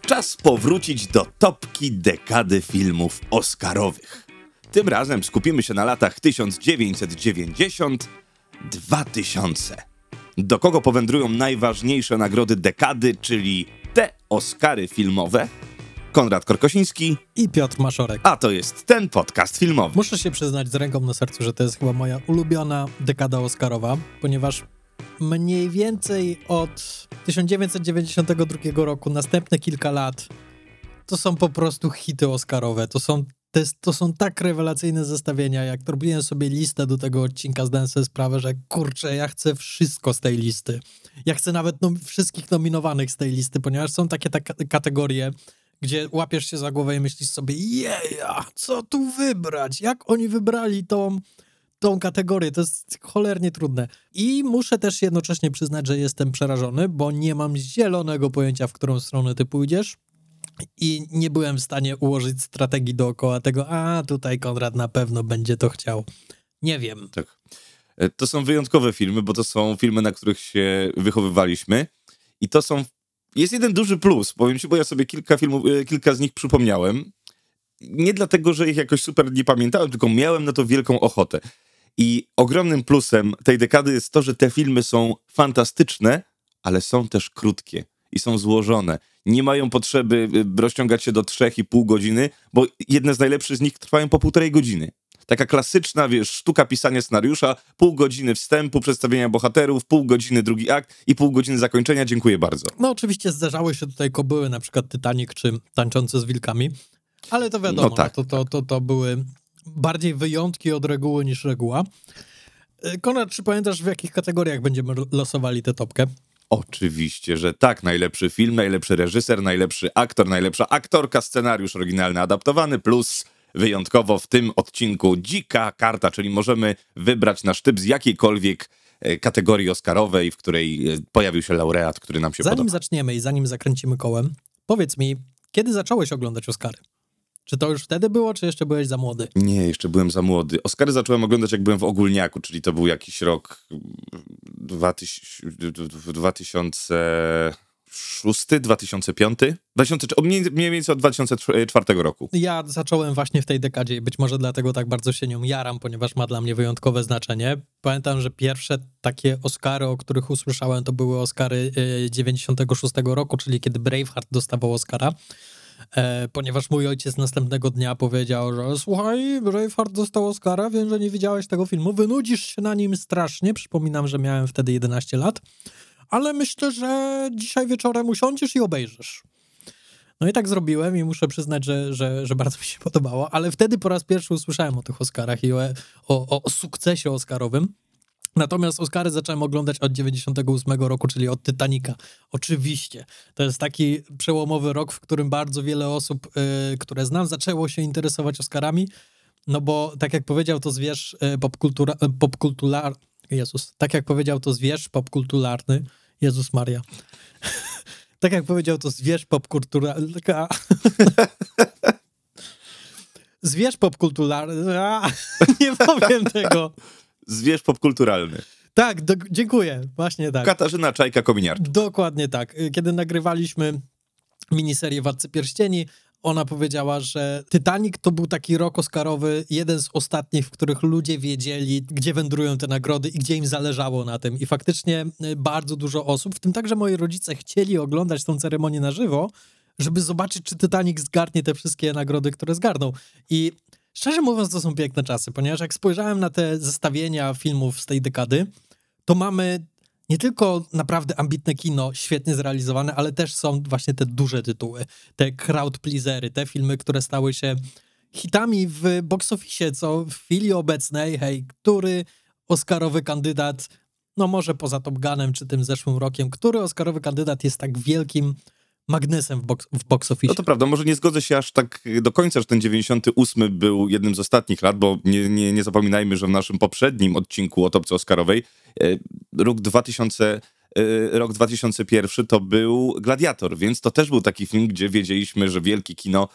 Czas powrócić do topki dekady filmów oscarowych. Tym razem skupimy się na latach 1990-2000. Do kogo powędrują najważniejsze nagrody dekady, czyli te Oscary filmowe? Konrad Korkosiński i Piotr Maszorek. A to jest ten podcast filmowy. Muszę się przyznać z ręką na sercu, że to jest chyba moja ulubiona dekada oscarowa, ponieważ mniej więcej od 1992 roku następne kilka lat to są po prostu hity oscarowe. To są tak rewelacyjne zestawienia, jak robiłem sobie listę do tego odcinka, zdałem sobie sprawę, że kurczę, ja chcę wszystko z tej listy. Ja chcę nawet wszystkich nominowanych z tej listy, ponieważ są takie kategorie, gdzie łapiesz się za głowę i myślisz sobie, jeja, co tu wybrać? Jak oni wybrali tą kategorię? To jest cholernie trudne. I muszę też jednocześnie przyznać, że jestem przerażony, bo nie mam zielonego pojęcia, w którą stronę ty pójdziesz i nie byłem w stanie ułożyć strategii dookoła tego, tutaj Konrad na pewno będzie to chciał. Nie wiem. Tak. To są wyjątkowe filmy, bo to są filmy, na których się wychowywaliśmy i jest jeden duży plus, powiem ci, bo ja sobie kilka z nich przypomniałem. Nie dlatego, że ich jakoś super nie pamiętałem, tylko miałem na to wielką ochotę. I ogromnym plusem tej dekady jest to, że te filmy są fantastyczne, ale są też krótkie i są złożone. Nie mają potrzeby rozciągać się do 3,5 godziny, bo jedne z najlepszych z nich trwają po 1,5 godziny. Taka klasyczna, sztuka pisania scenariusza, pół godziny wstępu, przedstawienia bohaterów, pół godziny drugi akt i pół godziny zakończenia. Dziękuję bardzo. No oczywiście zdarzały się tutaj kobyły, na przykład Titanic czy Tańczące z wilkami, ale to wiadomo, no tak. To były bardziej wyjątki od reguły niż reguła. Konrad, czy pamiętasz, w jakich kategoriach będziemy losowali tę topkę? Oczywiście, że tak. Najlepszy film, najlepszy reżyser, najlepszy aktor, najlepsza aktorka, scenariusz oryginalny adaptowany, plus wyjątkowo w tym odcinku dzika karta, czyli możemy wybrać nasz typ z jakiejkolwiek kategorii oscarowej, w której pojawił się laureat, który nam się podoba. Zanim zaczniemy i zanim zakręcimy kołem, powiedz mi, kiedy zacząłeś oglądać Oscary? Czy to już wtedy było, czy jeszcze byłeś za młody? Nie, jeszcze byłem za młody. Oscary zacząłem oglądać, jak byłem w ogólniaku, czyli to był jakiś rok 2006, 2005? Mniej więcej od 2004 roku. Ja zacząłem właśnie w tej dekadzie i być może dlatego tak bardzo się nią jaram, ponieważ ma dla mnie wyjątkowe znaczenie. Pamiętam, że pierwsze takie Oscary, o których usłyszałem, to były Oscary 96 roku, czyli kiedy Braveheart dostawał Oscara. Ponieważ mój ojciec następnego dnia powiedział, że słuchaj, Braveheart dostał Oscara, wiem, że nie widziałeś tego filmu, wynudzisz się na nim strasznie, przypominam, że miałem wtedy 11 lat, ale myślę, że dzisiaj wieczorem usiądziesz i obejrzysz. No i tak zrobiłem i muszę przyznać, że bardzo mi się podobało, ale wtedy po raz pierwszy usłyszałem o tych Oscarach i o sukcesie oscarowym. Natomiast Oscary zacząłem oglądać od 98 roku, czyli od Titanica. Oczywiście. To jest taki przełomowy rok, w którym bardzo wiele osób, które znam, zaczęło się interesować Oscarami, no bo tak jak powiedział to zwierz tak jak powiedział to zwierz popkulturalny, Jezus Maria. Tak jak powiedział to zwierz popkulturalny, zwierz popkulturalny, nie powiem tego. Zwierz popkulturalny. Tak, dziękuję, właśnie tak. Katarzyna Czajka-Kominiarczuk. Dokładnie tak. Kiedy nagrywaliśmy miniserię Władcy Pierścieni, ona powiedziała, że Titanic to był taki rok oscarowy, jeden z ostatnich, w których ludzie wiedzieli, gdzie wędrują te nagrody i gdzie im zależało na tym. I faktycznie bardzo dużo osób, w tym także moi rodzice, chcieli oglądać tą ceremonię na żywo, żeby zobaczyć, czy Titanic zgarnie te wszystkie nagrody, które zgarnął. I szczerze mówiąc, to są piękne czasy, ponieważ jak spojrzałem na te zestawienia filmów z tej dekady, to mamy nie tylko naprawdę ambitne kino, świetnie zrealizowane, ale też są właśnie te duże tytuły, te crowd pleasery, te filmy, które stały się hitami w box office, co w chwili obecnej, który oscarowy kandydat, no może poza Top Gunem czy tym zeszłym rokiem, który oscarowy kandydat jest tak wielkim magnesem w box office. No to prawda, może nie zgodzę się aż tak do końca, że ten 98 był jednym z ostatnich lat, bo nie zapominajmy, że w naszym poprzednim odcinku o topce oscarowej rok 2001 to był Gladiator, więc to też był taki film, gdzie wiedzieliśmy, że wielkie kino,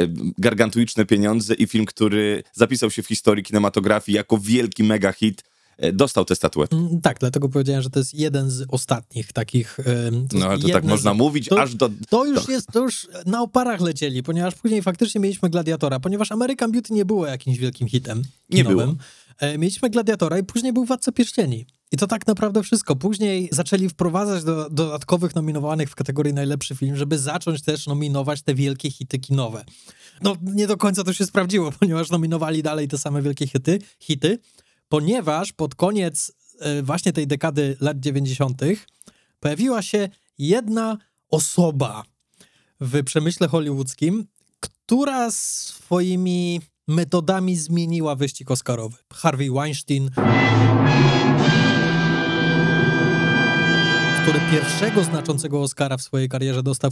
gargantuiczne pieniądze i film, który zapisał się w historii kinematografii jako wielki mega hit, dostał tę statuetkę. Tak, dlatego powiedziałem, że to jest jeden z ostatnich takich... No ale to tak można mówić aż do... To już na oparach lecieli, ponieważ później faktycznie mieliśmy Gladiatora, ponieważ American Beauty nie było jakimś wielkim hitem kinowym. Nie było. Mieliśmy Gladiatora i później był Władca Pierścieni. I to tak naprawdę wszystko. Później zaczęli wprowadzać do dodatkowych nominowanych w kategorii najlepszy film, żeby zacząć też nominować te wielkie hity kinowe. No nie do końca to się sprawdziło, ponieważ nominowali dalej te same wielkie hity, ponieważ pod koniec właśnie tej dekady lat 90. pojawiła się jedna osoba w przemyśle hollywoodzkim, która swoimi metodami zmieniła wyścig oscarowy. Harvey Weinstein, który pierwszego znaczącego Oscara w swojej karierze dostał w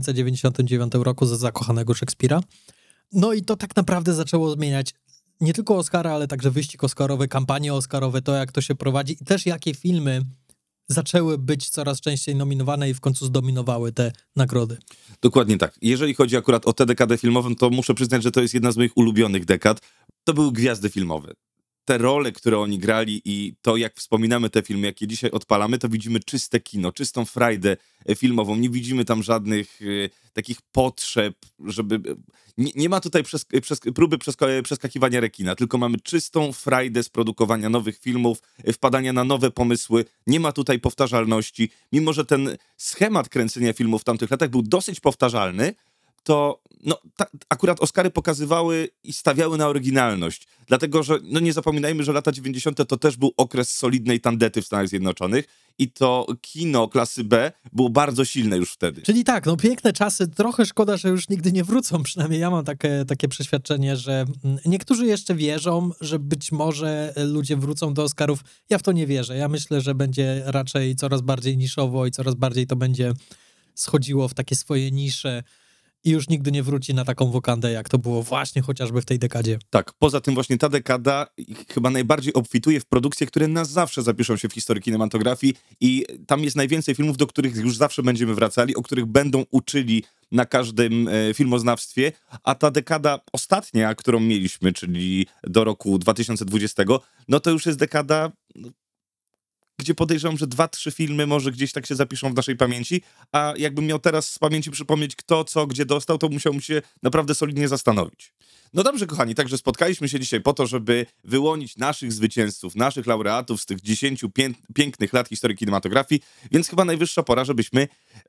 1999 roku za Zakochanego Szekspira. No i to tak naprawdę zaczęło zmieniać nie tylko Oscara, ale także wyścig oscarowy, kampanie oscarowe, to jak to się prowadzi i też jakie filmy zaczęły być coraz częściej nominowane i w końcu zdominowały te nagrody. Dokładnie tak. Jeżeli chodzi akurat o tę dekadę filmową, to muszę przyznać, że to jest jedna z moich ulubionych dekad. To były gwiazdy filmowe. Te role, które oni grali i to, jak wspominamy te filmy, jakie dzisiaj odpalamy, to widzimy czyste kino, czystą frajdę filmową. Nie widzimy tam żadnych takich potrzeb, żeby... Nie ma tutaj próby przeskakiwania rekina, tylko mamy czystą frajdę z produkowania nowych filmów, wpadania na nowe pomysły. Nie ma tutaj powtarzalności. Mimo że ten schemat kręcenia filmów w tamtych latach był dosyć powtarzalny, to akurat Oscary pokazywały i stawiały na oryginalność. Dlatego, że nie zapominajmy, że lata 90. to też był okres solidnej tandety w Stanach Zjednoczonych i to kino klasy B było bardzo silne już wtedy. Czyli tak, piękne czasy, trochę szkoda, że już nigdy nie wrócą. Przynajmniej ja mam takie przeświadczenie, że niektórzy jeszcze wierzą, że być może ludzie wrócą do Oscarów. Ja w to nie wierzę. Ja myślę, że będzie raczej coraz bardziej niszowo i coraz bardziej to będzie schodziło w takie swoje nisze i już nigdy nie wróci na taką wokandę, jak to było właśnie chociażby w tej dekadzie. Tak, poza tym właśnie ta dekada chyba najbardziej obfituje w produkcje, które na zawsze zapiszą się w historii kinematografii i tam jest najwięcej filmów, do których już zawsze będziemy wracali, o których będą uczyli na każdym filmoznawstwie, a ta dekada ostatnia, którą mieliśmy, czyli do roku 2020, to już jest dekada... gdzie podejrzewam, że 2-3 filmy może gdzieś tak się zapiszą w naszej pamięci, a jakbym miał teraz z pamięci przypomnieć kto, co, gdzie dostał, to musiałbym się naprawdę solidnie zastanowić. No dobrze, kochani, także spotkaliśmy się dzisiaj po to, żeby wyłonić naszych zwycięzców, naszych laureatów z tych 10 pięknych lat historii kinematografii, więc chyba najwyższa pora, żebyśmy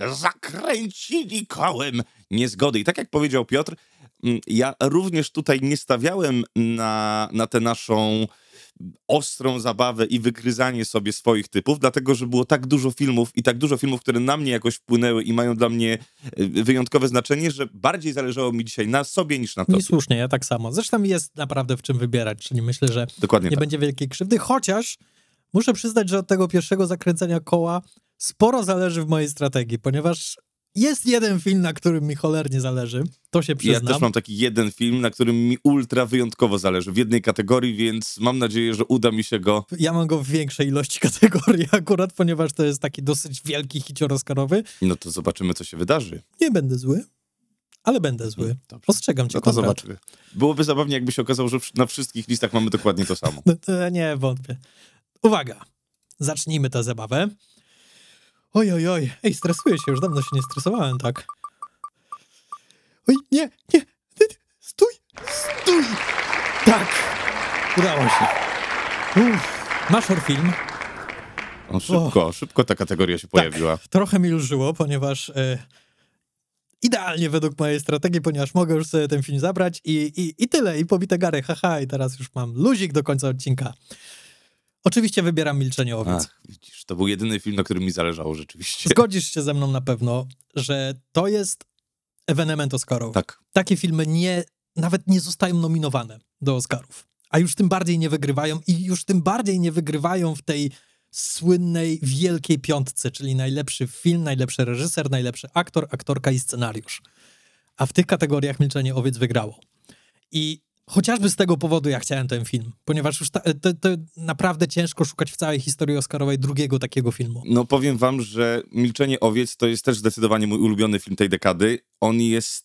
zakręcili kołem niezgody. I tak jak powiedział Piotr, ja również tutaj nie stawiałem na tę naszą ostrą zabawę i wygryzanie sobie swoich typów, dlatego, że było tak dużo filmów i tak dużo filmów, które na mnie jakoś wpłynęły i mają dla mnie wyjątkowe znaczenie, że bardziej zależało mi dzisiaj na sobie niż na tobie. I słusznie, ja tak samo. Zresztą jest naprawdę w czym wybierać, czyli myślę, że dokładnie nie tak. będzie wielkiej krzywdy, chociaż muszę przyznać, że od tego pierwszego zakręcenia koła sporo zależy w mojej strategii, ponieważ jest jeden film, na którym mi cholernie zależy, to się przyznam. Ja też mam taki jeden film, na którym mi ultra wyjątkowo zależy w jednej kategorii, więc mam nadzieję, że uda mi się go... Ja mam go w większej ilości kategorii akurat, ponieważ to jest taki dosyć wielki hicior oscarowy. No to zobaczymy, co się wydarzy. Nie będę zły, ale będę zły. Dobrze. Ostrzegam cię, No to Konrad. zobaczymy. Byłoby zabawnie, jakby się okazało, że na wszystkich listach mamy dokładnie to samo. No to nie wątpię. Uwaga, zacznijmy tę zabawę. Oj, ej, stresuję się, już dawno się nie stresowałem tak. Oj, nie, stój! Tak, udało się. Maszor film. Szybko ta kategoria się pojawiła. Tak, trochę mi lżyło, ponieważ idealnie według mojej strategii, ponieważ mogę już sobie ten film zabrać i tyle, i pobite gary, haha, i teraz już mam luzik do końca odcinka. Oczywiście wybieram Milczenie owiec. Ach, widzisz, to był jedyny film, na którym mi zależało rzeczywiście. Zgodzisz się ze mną na pewno, że to jest ewenement Oscarowy. Tak. Takie filmy nawet nie zostają nominowane do Oscarów, a już tym bardziej nie wygrywają i już tym bardziej nie wygrywają w tej słynnej wielkiej piątce, czyli najlepszy film, najlepszy reżyser, najlepszy aktor, aktorka i scenariusz. A w tych kategoriach Milczenie owiec wygrało. I chociażby z tego powodu ja chciałem ten film, ponieważ już to naprawdę ciężko szukać w całej historii oscarowej drugiego takiego filmu. No powiem wam, że Milczenie owiec to jest też zdecydowanie mój ulubiony film tej dekady. On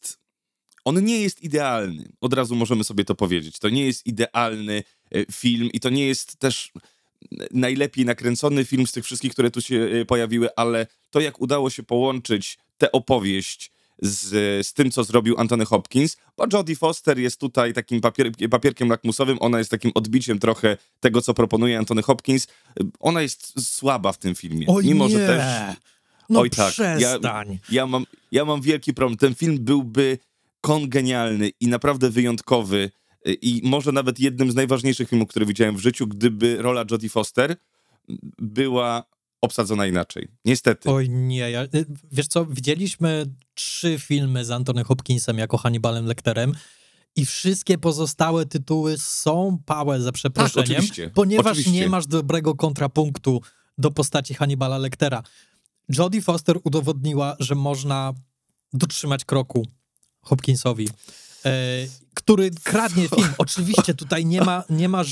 nie jest idealny. Od razu możemy sobie to powiedzieć. To nie jest idealny film i to nie jest też... najlepiej nakręcony film z tych wszystkich, które tu się pojawiły, ale to, jak udało się połączyć tę opowieść z tym, co zrobił Anthony Hopkins, bo Jodie Foster jest tutaj takim papierkiem lakmusowym, ona jest takim odbiciem trochę tego, co proponuje Anthony Hopkins. Ona jest słaba w tym filmie. Oj, mimo, nie. że też... No Oj tak, przestań. ja mam wielki problem. Ten film byłby kongenialny i naprawdę wyjątkowy i może nawet jednym z najważniejszych filmów, które widziałem w życiu, gdyby rola Jodie Foster była obsadzona inaczej. Niestety. Oj nie, wiesz co, widzieliśmy 3 filmy z Anthony Hopkinsem jako Hannibalem Lecterem i wszystkie pozostałe tytuły są pałe za przeproszeniem, ponieważ nie masz dobrego kontrapunktu do postaci Hannibala Lectera. Jodie Foster udowodniła, że można dotrzymać kroku Hopkinsowi, który kradnie film. Oczywiście tutaj nie ma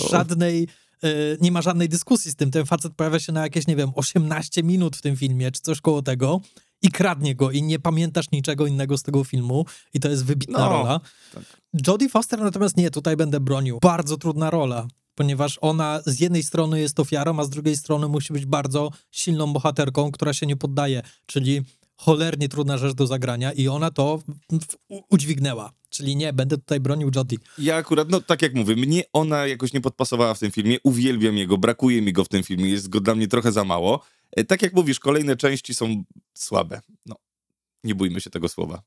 żadnej dyskusji z tym. Ten facet pojawia się na jakieś, 18 minut w tym filmie, czy coś koło tego i kradnie go i nie pamiętasz niczego innego z tego filmu i to jest wybitna rola. Tak. Jodie Foster natomiast nie, tutaj będę bronił. Bardzo trudna rola, ponieważ ona z jednej strony jest ofiarą, a z drugiej strony musi być bardzo silną bohaterką, która się nie poddaje, czyli cholernie trudna rzecz do zagrania i ona to udźwignęła. Czyli nie, będę tutaj bronił Jodie. Ja akurat, tak jak mówię, mnie ona jakoś nie podpasowała w tym filmie, uwielbiam jego, brakuje mi go w tym filmie, jest go dla mnie trochę za mało. Tak jak mówisz, kolejne części są słabe. Nie bójmy się tego słowa.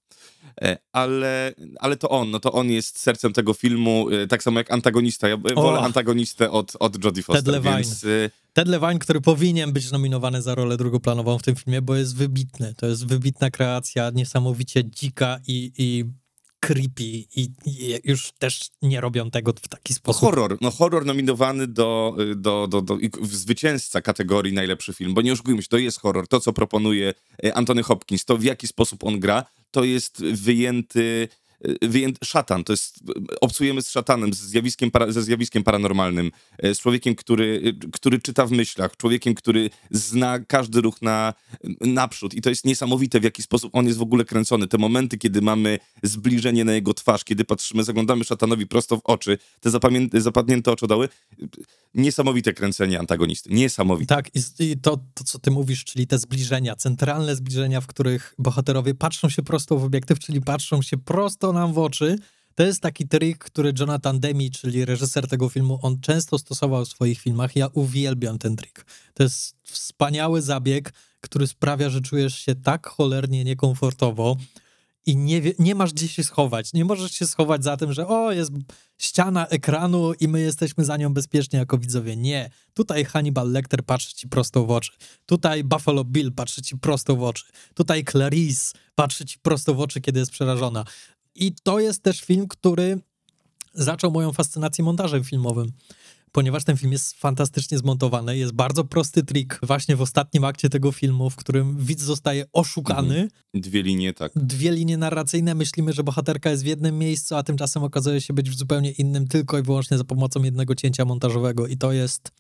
Ale to on jest sercem tego filmu, tak samo jak antagonista. Ja wolę antagonistę od Jodie Foster. Ted Levine. Więc... Ted Levine, który powinien być nominowany za rolę drugoplanową w tym filmie, bo jest wybitny. To jest wybitna kreacja, niesamowicie dzika i creepy i już też nie robią tego w taki sposób. Horror nominowany do zwycięzca kategorii najlepszy film, bo nie oszukujmy się, to jest horror. To, co proponuje Anthony Hopkins, to w jaki sposób on gra, to jest wyjęty szatan, to jest, obcujemy z szatanem, ze zjawiskiem paranormalnym, z człowiekiem, który czyta w myślach, człowiekiem, który zna każdy ruch naprzód i to jest niesamowite, w jaki sposób on jest w ogóle kręcony. Te momenty, kiedy mamy zbliżenie na jego twarz, kiedy zaglądamy szatanowi prosto w oczy, te zapadnięte oczodoły, niesamowite kręcenie antagonisty, niesamowite. Tak, i to, co ty mówisz, czyli te zbliżenia, centralne zbliżenia, w których bohaterowie patrzą się prosto w obiektyw, czyli patrzą się prosto nam w oczy. To jest taki trik, który Jonathan Demme, czyli reżyser tego filmu, on często stosował w swoich filmach. Ja uwielbiam ten trik. To jest wspaniały zabieg, który sprawia, że czujesz się tak cholernie niekomfortowo i nie masz gdzie się schować. Nie możesz się schować za tym, że jest ściana ekranu i my jesteśmy za nią bezpiecznie jako widzowie. Nie. Tutaj Hannibal Lecter patrzy ci prosto w oczy. Tutaj Buffalo Bill patrzy ci prosto w oczy. Tutaj Clarice patrzy ci prosto w oczy, kiedy jest przerażona. I to jest też film, który zaczął moją fascynację montażem filmowym, ponieważ ten film jest fantastycznie zmontowany. Jest bardzo prosty trik właśnie w ostatnim akcie tego filmu, w którym widz zostaje oszukany. 2 linie, tak. 2 linie narracyjne. Myślimy, że bohaterka jest w jednym miejscu, a tymczasem okazuje się być w zupełnie innym, tylko i wyłącznie za pomocą jednego cięcia montażowego. I to jest...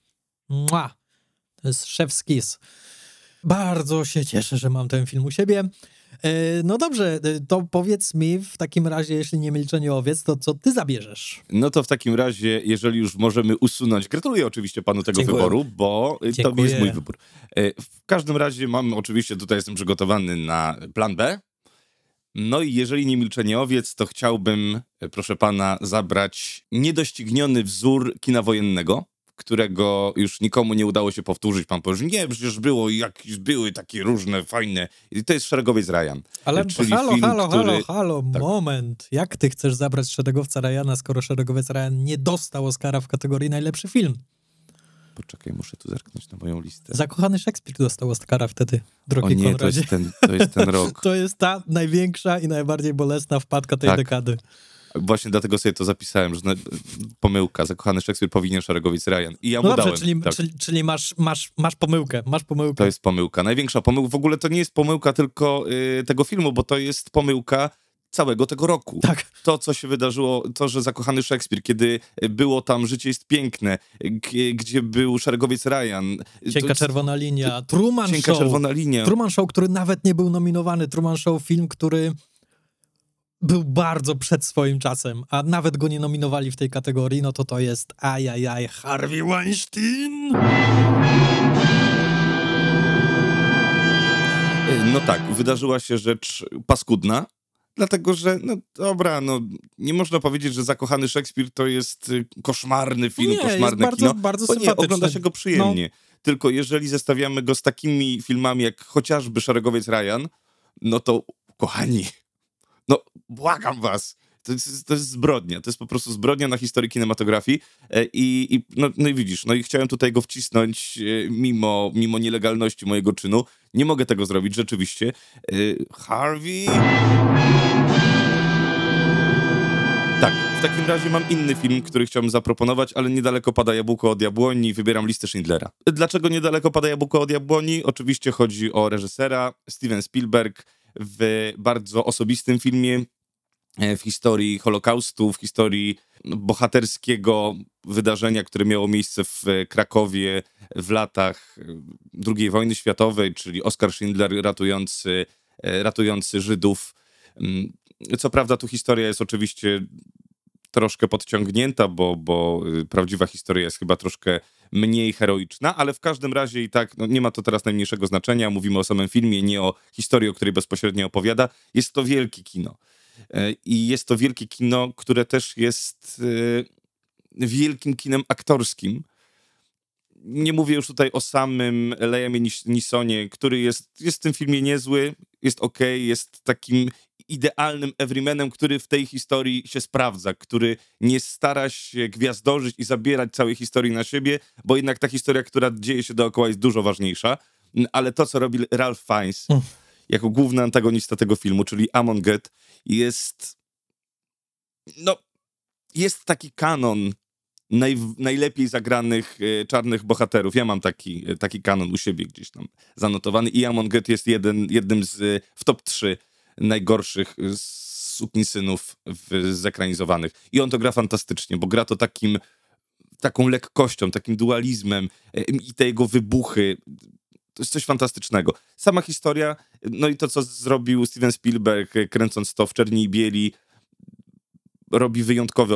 To jest chef's kiss. Bardzo się cieszę, że mam ten film u siebie. No dobrze, to powiedz mi w takim razie, jeśli nie milczenie owiec, to co ty zabierzesz? No to w takim razie, jeżeli już możemy usunąć, gratuluję oczywiście panu tego wyboru, bo to jest mój wybór. W każdym razie jestem przygotowany na plan B. No i jeżeli nie milczenie owiec, to chciałbym, proszę pana, zabrać niedościgniony wzór kina wojennego, którego już nikomu nie udało się powtórzyć. Pan powie, że nie, przecież były takie różne, fajne. I to jest Szeregowiec Ryan. Ale halo, tak. Moment. Jak ty chcesz zabrać Szeregowca Ryana, skoro Szeregowiec Ryan nie dostał Oscara w kategorii najlepszy film? Poczekaj, muszę tu zerknąć na moją listę. Zakochany Szekspir dostał Oscara wtedy, drogi Konradzie. To jest ten rok. To jest ta największa i najbardziej bolesna wpadka tej dekady. Właśnie dlatego sobie to zapisałem, że pomyłka, Zakochany Szekspir powinien Szeregowiec Ryan. I ja mu dałem. Czyli masz pomyłkę. To jest pomyłka. Największa pomyłka. W ogóle to nie jest pomyłka tylko tego filmu, bo to jest pomyłka całego tego roku. Tak. To, co się wydarzyło, to, że Zakochany Szekspir, kiedy było tam Życie jest piękne, gdzie był Szeregowiec Ryan. Cienka czerwona linia. Truman Cienka Show. czerwona linia. Truman Show, który nawet nie był nominowany. Truman Show, film, który był bardzo przed swoim czasem, a nawet go nie nominowali w tej kategorii, no to jest Harvey Weinstein. No tak, wydarzyła się rzecz paskudna, dlatego że, no dobra, no nie można powiedzieć, że Zakochany Szekspir to jest koszmarny film, koszmarne jest kino, bardzo bo nie, sympatyczny. ogląda się go przyjemnie. Tylko jeżeli zestawiamy go z takimi filmami jak chociażby Szeregowiec Ryan, no to kochani, no błagam was, to jest zbrodnia, to jest po prostu zbrodnia na historii kinematografii no i widzisz, no i chciałem tutaj go wcisnąć mimo nielegalności mojego czynu. Nie mogę tego zrobić, rzeczywiście. Harvey... Tak, w takim razie mam inny film, który chciałbym zaproponować, ale niedaleko pada jabłko od jabłoni, wybieram Listę Schindlera. Dlaczego niedaleko pada jabłko od jabłoni? Oczywiście chodzi o reżysera, Steven Spielberg, w bardzo osobistym filmie, w historii Holokaustu, w historii bohaterskiego wydarzenia, które miało miejsce w Krakowie w latach II wojny światowej, czyli Oskar Schindler ratujący Żydów. Co prawda tu historia jest oczywiście troszkę podciągnięta, bo prawdziwa historia jest chyba troszkę mniej heroiczna, ale w każdym razie i tak nie ma to teraz najmniejszego znaczenia. Mówimy o samym filmie, nie o historii, o której bezpośrednio opowiada. Jest to wielkie kino. I jest to wielkie kino, które też jest wielkim kinem aktorskim. Nie mówię już tutaj o samym Liamie Neesonie, który jest w tym filmie niezły, jest okej, jest takim idealnym everymanem, który w tej historii się sprawdza, który nie stara się gwiazdorzyć i zabierać całej historii na siebie, bo jednak ta historia, która dzieje się dookoła, jest dużo ważniejsza. Ale to, co robi Ralph Fiennes jako główny antagonista tego filmu, czyli Amon Get, jest taki kanon najlepiej zagranych czarnych bohaterów. Ja mam taki kanon u siebie gdzieś tam zanotowany i Amon Get jest jednym w top 3 najgorszych sukinsynów zekranizowanych. I on to gra fantastycznie, bo gra to taką lekkością, takim dualizmem i te jego wybuchy. To jest coś fantastycznego. Sama historia, no i to, co zrobił Steven Spielberg, kręcąc to w czerni i bieli, robi wyjątkowy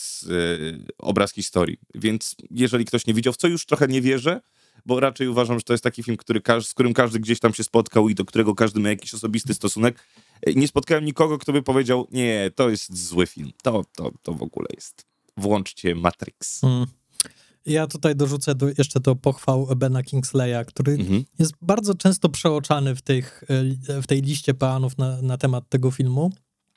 obraz historii. Więc jeżeli ktoś nie widział, w co już trochę nie wierzę, bo raczej uważam, że to jest taki film, z którym każdy gdzieś tam się spotkał i do którego każdy ma jakiś osobisty stosunek. Nie spotkałem nikogo, kto by powiedział, nie, to jest zły film. To w ogóle jest. Włączcie Matrix. Ja tutaj dorzucę jeszcze do pochwał Bena Kingsleya, który jest bardzo często przeoczany w tej liście peanów na temat tego filmu.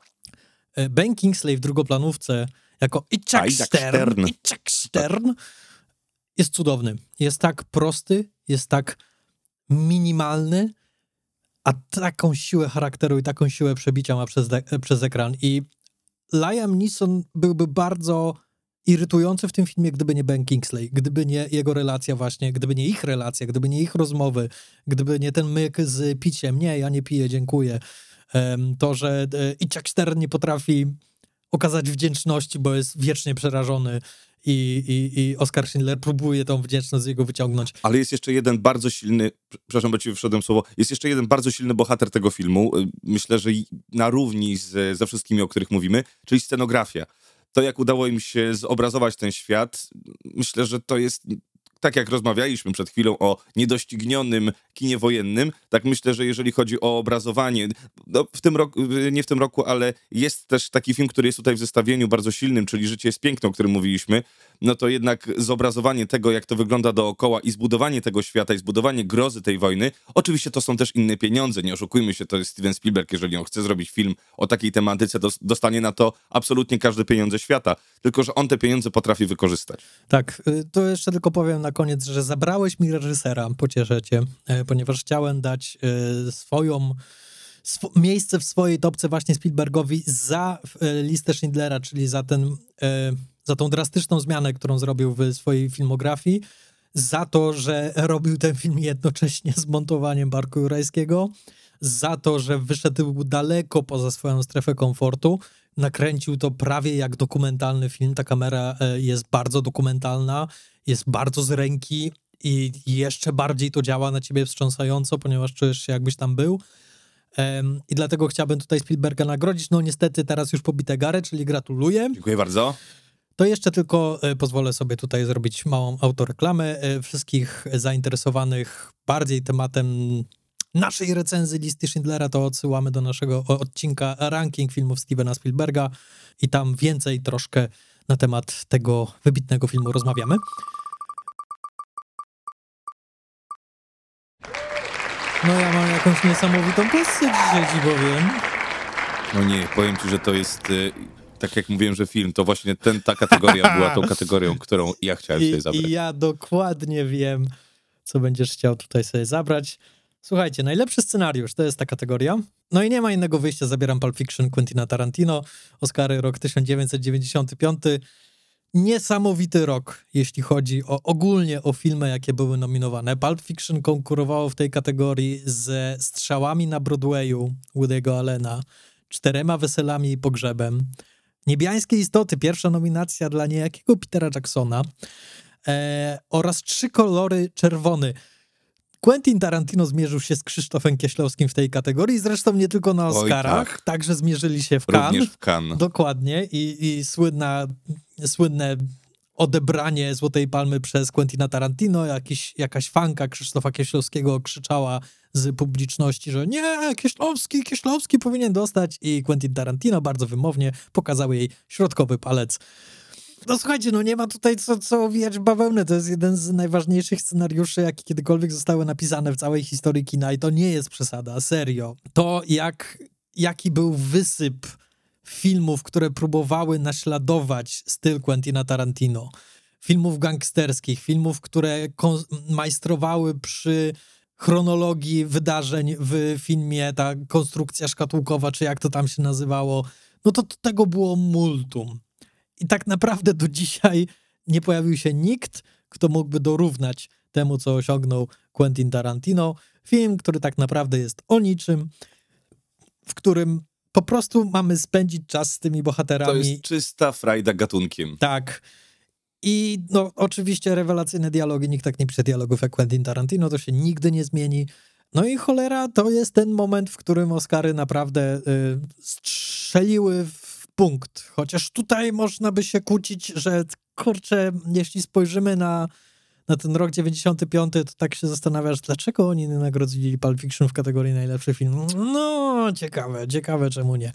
Ben Kingsley w drugoplanówce jako Isaac Stern jest cudowny. Jest tak prosty, jest tak minimalny, a taką siłę charakteru i taką siłę przebicia ma przez ekran. I Liam Neeson byłby bardzo irytujący w tym filmie, gdyby nie Ben Kingsley, gdyby nie jego relacja właśnie, gdyby nie ich relacja, gdyby nie ich rozmowy, gdyby nie ten myk z piciem. Nie, ja nie piję, dziękuję. To, że Isaac Stern nie potrafi okazać wdzięczności, bo jest wiecznie przerażony i Oskar Schindler próbuje tą wdzięczność z jego wyciągnąć. Ale jest jeszcze jeden bardzo silny, przepraszam, bo ci wszedłem słowo, jest jeszcze jeden bardzo silny bohater tego filmu, myślę, że na równi ze wszystkimi, o których mówimy, czyli scenografia. To, jak udało im się zobrazować ten świat, myślę, że to jest, tak jak rozmawialiśmy przed chwilą o niedoścignionym kinie wojennym, tak myślę, że jeżeli chodzi o obrazowanie, no nie w tym roku, ale jest też taki film, który jest tutaj w zestawieniu bardzo silnym, czyli Życie jest piękne, o którym mówiliśmy, no to jednak zobrazowanie tego, jak to wygląda dookoła i zbudowanie tego świata i zbudowanie grozy tej wojny, oczywiście to są też inne pieniądze, nie oszukujmy się, to jest Steven Spielberg, jeżeli on chce zrobić film o takiej tematyce, to dostanie na to absolutnie każde pieniądze świata, tylko że on te pieniądze potrafi wykorzystać. Tak, to jeszcze tylko powiem na koniec, że zabrałeś mi reżysera, pocieszę cię, ponieważ chciałem dać miejsce w swojej topce właśnie Spielbergowi za Listę Schindlera, czyli za tą drastyczną zmianę, którą zrobił w swojej filmografii, za to, że robił ten film jednocześnie z montowaniem Barku Jurajskiego, za to, że wyszedł daleko poza swoją strefę komfortu, nakręcił to prawie jak dokumentalny film, ta kamera jest bardzo dokumentalna, jest bardzo z ręki i jeszcze bardziej to działa na ciebie wstrząsająco, ponieważ czujesz się jakbyś tam był. I dlatego chciałbym tutaj Spielberga nagrodzić. No niestety teraz już pobite gary, czyli gratuluję. Dziękuję bardzo. To jeszcze tylko pozwolę sobie tutaj zrobić małą autoreklamę. Wszystkich zainteresowanych bardziej tematem naszej recenzji listy Schindlera to odsyłamy do naszego odcinka ranking filmów Stevena Spielberga i tam więcej troszkę na temat tego wybitnego filmu rozmawiamy. No ja mam jakąś niesamowitą pozycję dzisiaj, ci powiem. No nie, powiem ci, że to jest... Tak jak mówiłem, że film, to właśnie ta kategoria była tą kategorią, którą ja chciałem sobie zabrać. I ja dokładnie wiem, co będziesz chciał tutaj sobie zabrać. Słuchajcie, najlepszy scenariusz to jest ta kategoria. No i nie ma innego wyjścia, zabieram Pulp Fiction Quentina Tarantino, Oscary rok 1995. Niesamowity rok, jeśli chodzi ogólnie o filmy, jakie były nominowane. Pulp Fiction konkurowało w tej kategorii ze Strzałami na Broadwayu Woody'ego Allena, 4 weselami i pogrzebem, Niebiańskie istoty, pierwsza nominacja dla niejakiego Petera Jacksona oraz 3 kolory czerwony. Quentin Tarantino zmierzył się z Krzysztofem Kieślowskim w tej kategorii, zresztą nie tylko na Oscarach, tak. Także zmierzyli się w Cannes. Również w Cannes. Dokładnie i słynne odebranie Złotej Palmy przez Quentina Tarantino, jakaś fanka Krzysztofa Kieślowskiego krzyczała z publiczności, że nie, Kieślowski powinien dostać i Quentin Tarantino bardzo wymownie pokazał jej środkowy palec. No słuchajcie, no nie ma tutaj co owijać bawełnę, to jest jeden z najważniejszych scenariuszy, jakie kiedykolwiek zostały napisane w całej historii kina i to nie jest przesada, serio. To jaki był wysyp filmów, które próbowały naśladować styl Quentina Tarantino, filmów gangsterskich, filmów, które majstrowały przy chronologii wydarzeń w filmie, ta konstrukcja szkatułkowa, czy jak to tam się nazywało, no to tego było multum. I tak naprawdę do dzisiaj nie pojawił się nikt, kto mógłby dorównać temu, co osiągnął Quentin Tarantino. Film, który tak naprawdę jest o niczym, w którym po prostu mamy spędzić czas z tymi bohaterami. To jest czysta frajda gatunkiem. Tak. I no oczywiście rewelacyjne dialogi, nikt tak nie pisze dialogów jak Quentin Tarantino, to się nigdy nie zmieni. No i cholera, to jest ten moment, w którym Oscary naprawdę strzeliły w punkt. Chociaż tutaj można by się kłócić, że kurczę, jeśli spojrzymy na ten rok 95, to tak się zastanawiasz, dlaczego oni nie nagrodzili Pulp Fiction w kategorii najlepszy film. No, ciekawe, czemu nie.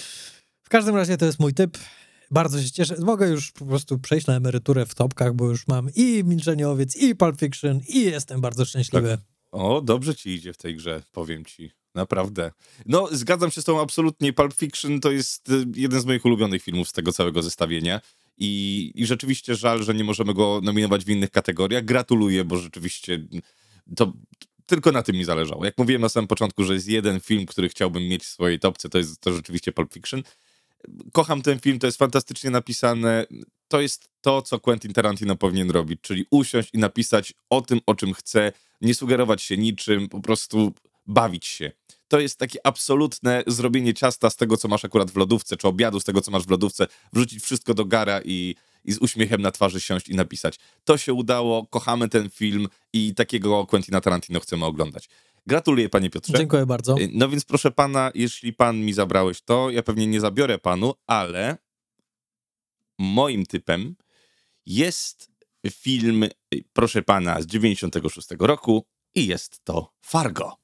W każdym razie to jest mój typ. Bardzo się cieszę. Mogę już po prostu przejść na emeryturę w topkach, bo już mam i Milczenie owiec, i Pulp Fiction, i jestem bardzo szczęśliwy. Tak. O, dobrze ci idzie w tej grze, powiem ci. Naprawdę. No, zgadzam się z tobą absolutnie. Pulp Fiction to jest jeden z moich ulubionych filmów z tego całego zestawienia. I rzeczywiście żal, że nie możemy go nominować w innych kategoriach. Gratuluję, bo rzeczywiście to tylko na tym mi zależało. Jak mówiłem na samym początku, że jest jeden film, który chciałbym mieć w swojej topce, to jest to rzeczywiście Pulp Fiction. Kocham ten film, to jest fantastycznie napisane. To jest to, co Quentin Tarantino powinien robić, czyli usiąść i napisać o tym, o czym chce, nie sugerować się niczym, po prostu bawić się. To jest takie absolutne zrobienie ciasta z tego, co masz akurat w lodówce, czy obiadu z tego, co masz w lodówce, wrzucić wszystko do gara i z uśmiechem na twarzy siąść i napisać. To się udało, kochamy ten film i takiego Quentina Tarantino chcemy oglądać. Gratuluję, panie Piotrze. Dziękuję bardzo. No więc proszę pana, jeśli pan mi zabrałeś to, ja pewnie nie zabiorę panu, ale moim typem jest film, proszę pana, z 96 roku i jest to Fargo.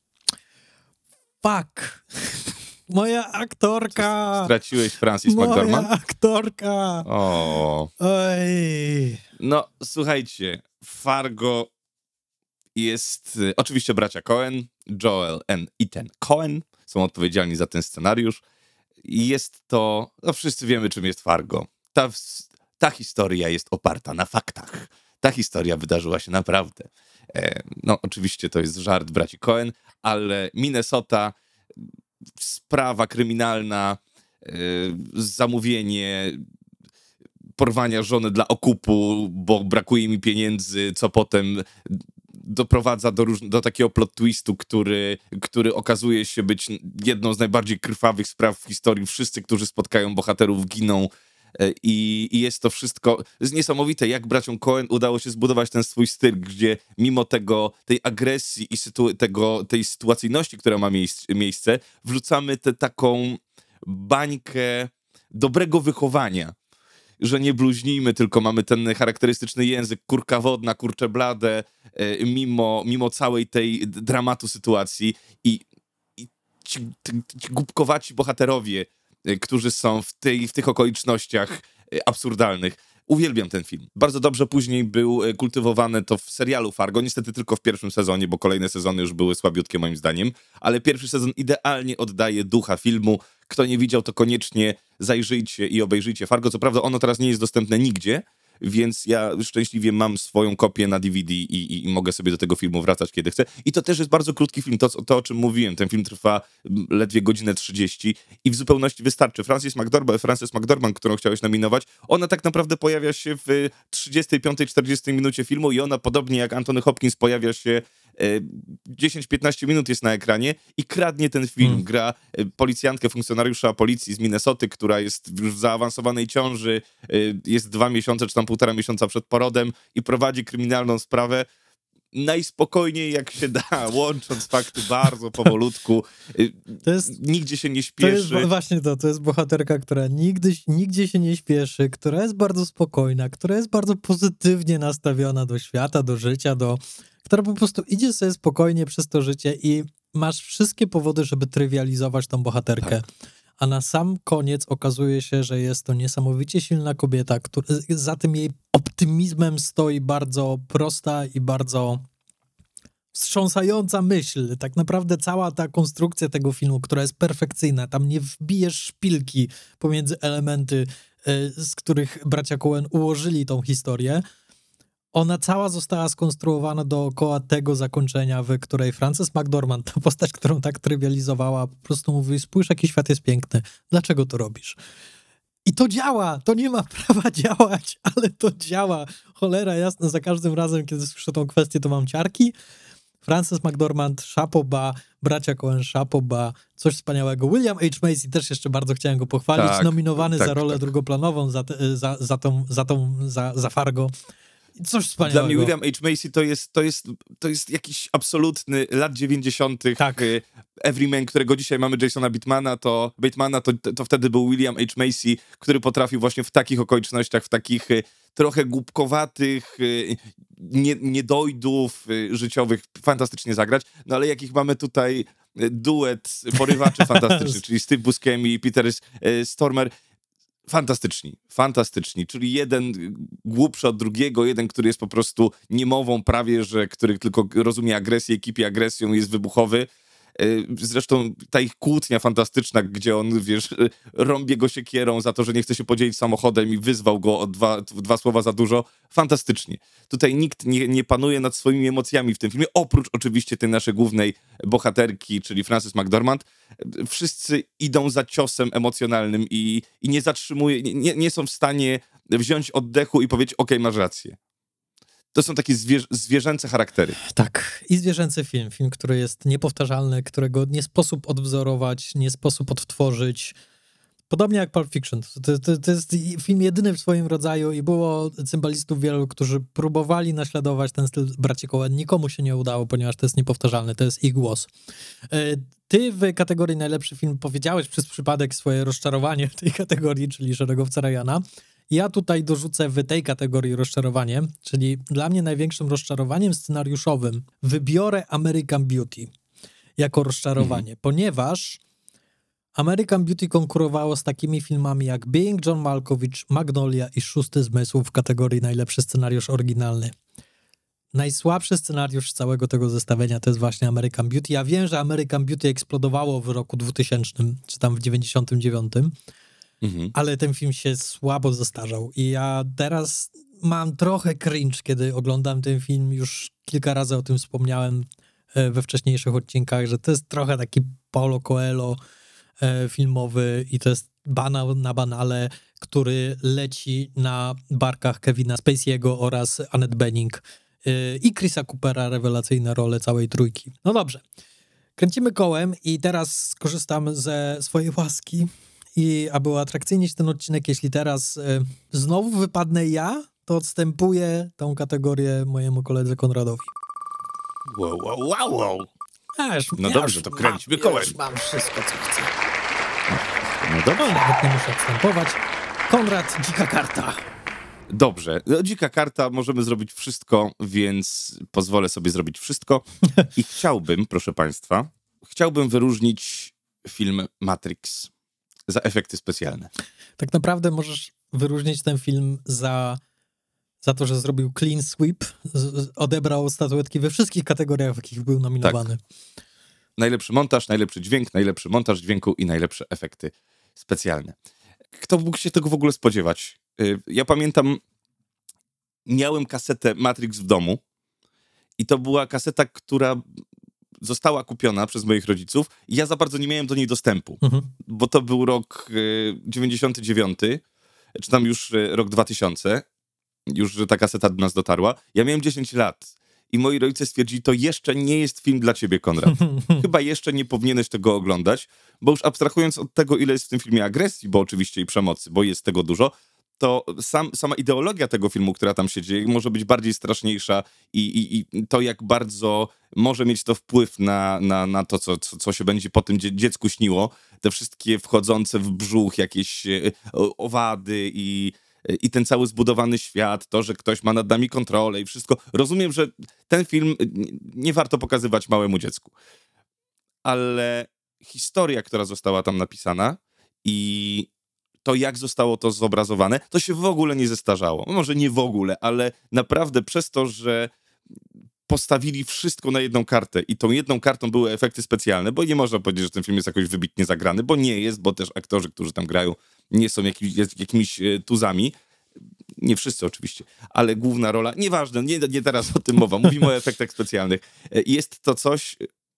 Fuck. Moja aktorka. Straciłeś Frances McDormand? Moja aktorka. O. Oj. No, słuchajcie, Fargo jest... Oczywiście bracia Coen, Joel i Ethan Coen są odpowiedzialni za ten scenariusz. I jest to... No wszyscy wiemy, czym jest Fargo. Ta historia jest oparta na faktach. Ta historia wydarzyła się naprawdę. No, oczywiście to jest żart braci Coen, ale Minnesota, sprawa kryminalna, zamówienie porwania żony dla okupu, bo brakuje mi pieniędzy, co potem doprowadza do takiego plot twistu, który okazuje się być jedną z najbardziej krwawych spraw w historii. Wszyscy, którzy spotkają bohaterów, giną. I jest to wszystko jest niesamowite, jak braciom Coen udało się zbudować ten swój styl, gdzie mimo tej agresji i tej sytuacyjności, która ma miejsce, wrzucamy taką bańkę dobrego wychowania, że nie bluźnijmy, tylko mamy ten charakterystyczny język, kurka wodna, kurcze blade, mimo całej tej dramatu sytuacji i ci głupkowaci bohaterowie, którzy są w tych okolicznościach absurdalnych. Uwielbiam ten film. Bardzo dobrze później był kultywowany to w serialu Fargo, niestety tylko w pierwszym sezonie, bo kolejne sezony już były słabiutkie moim zdaniem, ale pierwszy sezon idealnie oddaje ducha filmu. Kto nie widział, to koniecznie zajrzyjcie i obejrzyjcie Fargo. Co prawda ono teraz nie jest dostępne nigdzie, więc ja szczęśliwie mam swoją kopię na DVD i mogę sobie do tego filmu wracać, kiedy chcę. I to też jest bardzo krótki film, to o czym mówiłem. Ten film trwa ledwie godzinę 30 i w zupełności wystarczy. Frances McDormand, którą chciałeś nominować, ona tak naprawdę pojawia się w 35-40 minucie filmu i ona, podobnie jak Anthony Hopkins, pojawia się 10-15 minut jest na ekranie i kradnie ten film. Gra policjantkę, funkcjonariusza policji z Minnesoty, która jest już w zaawansowanej ciąży, jest 2 miesiące czy tam 1,5 miesiąca przed porodem i prowadzi kryminalną sprawę najspokojniej jak się da, łącząc fakty bardzo powolutku. Nigdzie się nie śpieszy. To jest właśnie to jest bohaterka, która nigdzie się nie śpieszy, która jest bardzo spokojna, która jest bardzo pozytywnie nastawiona do świata, do życia, która po prostu idzie sobie spokojnie przez to życie i masz wszystkie powody, żeby trywializować tą bohaterkę. Tak. A na sam koniec okazuje się, że jest to niesamowicie silna kobieta, która za tym jej optymizmem stoi bardzo prosta i bardzo wstrząsająca myśl. Tak naprawdę cała ta konstrukcja tego filmu, która jest perfekcyjna, tam nie wbijesz szpilki pomiędzy elementy, z których bracia Coen ułożyli tą historię. Ona cała została skonstruowana dookoła tego zakończenia, w której Frances McDormand, ta postać, którą tak trywializowała, po prostu mówi: spójrz, jaki świat jest piękny, dlaczego to robisz? I to działa, to nie ma prawa działać, ale to działa. Cholera jasna, za każdym razem, kiedy słyszę tą kwestię, to mam ciarki. Frances McDormand, chapeau bas, bracia Coen, chapeau bas, coś wspaniałego. William H. Macy, też jeszcze bardzo chciałem go pochwalić, nominowany za rolę drugoplanową, za Fargo. Coś wspaniałego. Dla mnie William H. Macy to jest jakiś absolutny lat 90. Tak. Everyman, którego dzisiaj mamy Jasona Batemana, to wtedy był William H. Macy, który potrafił właśnie w takich okolicznościach, w takich trochę głupkowatych niedojdów życiowych fantastycznie zagrać. No ale jakich mamy tutaj duet porywaczy fantastycznych, czyli Steve Buscemi i Peter Stormare. Fantastyczni, czyli jeden głupszy od drugiego, jeden, który jest po prostu niemową prawie, że który tylko rozumie agresję i kipi agresją, jest wybuchowy. Zresztą ta ich kłótnia fantastyczna, gdzie on, rąbie go siekierą za to, że nie chce się podzielić samochodem i wyzwał go o dwa słowa za dużo. Fantastycznie. Tutaj nikt nie panuje nad swoimi emocjami w tym filmie, oprócz oczywiście tej naszej głównej bohaterki, czyli Frances McDormand. Wszyscy idą za ciosem emocjonalnym i nie zatrzymują, nie są w stanie wziąć oddechu i powiedzieć: okej, masz rację. To są takie zwierzęce charaktery. Tak, i zwierzęcy film, który jest niepowtarzalny, którego nie sposób odwzorować, nie sposób odtworzyć. Podobnie jak Pulp Fiction. To jest film jedyny w swoim rodzaju i było cymbalistów wielu, którzy próbowali naśladować ten styl braci Coen. Nikomu się nie udało, ponieważ to jest niepowtarzalne, to jest ich głos. Ty w kategorii najlepszy film powiedziałeś przez przypadek swoje rozczarowanie w tej kategorii, czyli Szeregowca Ryana. Ja tutaj dorzucę w tej kategorii rozczarowanie, czyli dla mnie największym rozczarowaniem scenariuszowym wybiorę American Beauty jako rozczarowanie, ponieważ American Beauty konkurowało z takimi filmami jak Being John Malkovich, Magnolia i Szósty Zmysł w kategorii najlepszy scenariusz oryginalny. Najsłabszy scenariusz całego tego zestawienia to jest właśnie American Beauty. Ja wiem, że American Beauty eksplodowało w roku 2000, czy tam w 99, ale ten film się słabo zestarzał i ja teraz mam trochę cringe, kiedy oglądam ten film. Już kilka razy o tym wspomniałem we wcześniejszych odcinkach, że to jest trochę taki Paulo Coelho filmowy i to jest banał na banale, który leci na barkach Kevina Spacey'ego oraz Annette Bening i Chrisa Coopera, rewelacyjne role całej trójki. No dobrze, kręcimy kołem i teraz skorzystam ze swojej łaski I aby uatrakcyjnić ten odcinek, jeśli teraz znowu wypadnę ja, to odstępuję tą kategorię mojemu koledze Konradowi. Wow. No dobrze, to kręćmy kołem. Już mam wszystko, co chcę. No dobrze. Nawet nie muszę odstępować. Konrad, dzika karta. Dobrze, dzika karta, możemy zrobić wszystko, więc pozwolę sobie zrobić wszystko. I chciałbym, proszę państwa, wyróżnić film Matrix za efekty specjalne. Tak naprawdę możesz wyróżnić ten film za to, że zrobił clean sweep, odebrał statuetki we wszystkich kategoriach, w jakich był nominowany. Tak. Najlepszy montaż, najlepszy dźwięk, najlepszy montaż dźwięku i najlepsze efekty specjalne. Kto mógł się tego w ogóle spodziewać? Ja pamiętam, miałem kasetę Matrix w domu i to była kaseta, która została kupiona przez moich rodziców i ja za bardzo nie miałem do niej dostępu, bo to był rok 99, czy tam już rok 2000, już że ta kaseta do nas dotarła. Ja miałem 10 lat i moi rodzice stwierdzili, to jeszcze nie jest film dla ciebie, Konrad. Chyba jeszcze nie powinieneś tego oglądać, bo już abstrahując od tego, ile jest w tym filmie agresji, bo oczywiście i przemocy, bo jest tego dużo, to sama ideologia tego filmu, która tam się dzieje, może być bardziej straszniejsza i to, jak bardzo może mieć to wpływ na to, co się będzie po tym dziecku śniło. Te wszystkie wchodzące w brzuch jakieś owady i ten cały zbudowany świat, to, że ktoś ma nad nami kontrolę i wszystko. Rozumiem, że ten film nie warto pokazywać małemu dziecku. Ale historia, która została tam napisana i to, jak zostało to zobrazowane, to się w ogóle nie zestarzało. Może nie w ogóle, ale naprawdę przez to, że postawili wszystko na jedną kartę i tą jedną kartą były efekty specjalne, bo nie można powiedzieć, że ten film jest jakoś wybitnie zagrany, bo nie jest, bo też aktorzy, którzy tam grają, nie są jakimiś tuzami. Nie wszyscy oczywiście, ale główna rola, nieważne, nie teraz o tym mowa, mówimy o efektach specjalnych. Jest to coś,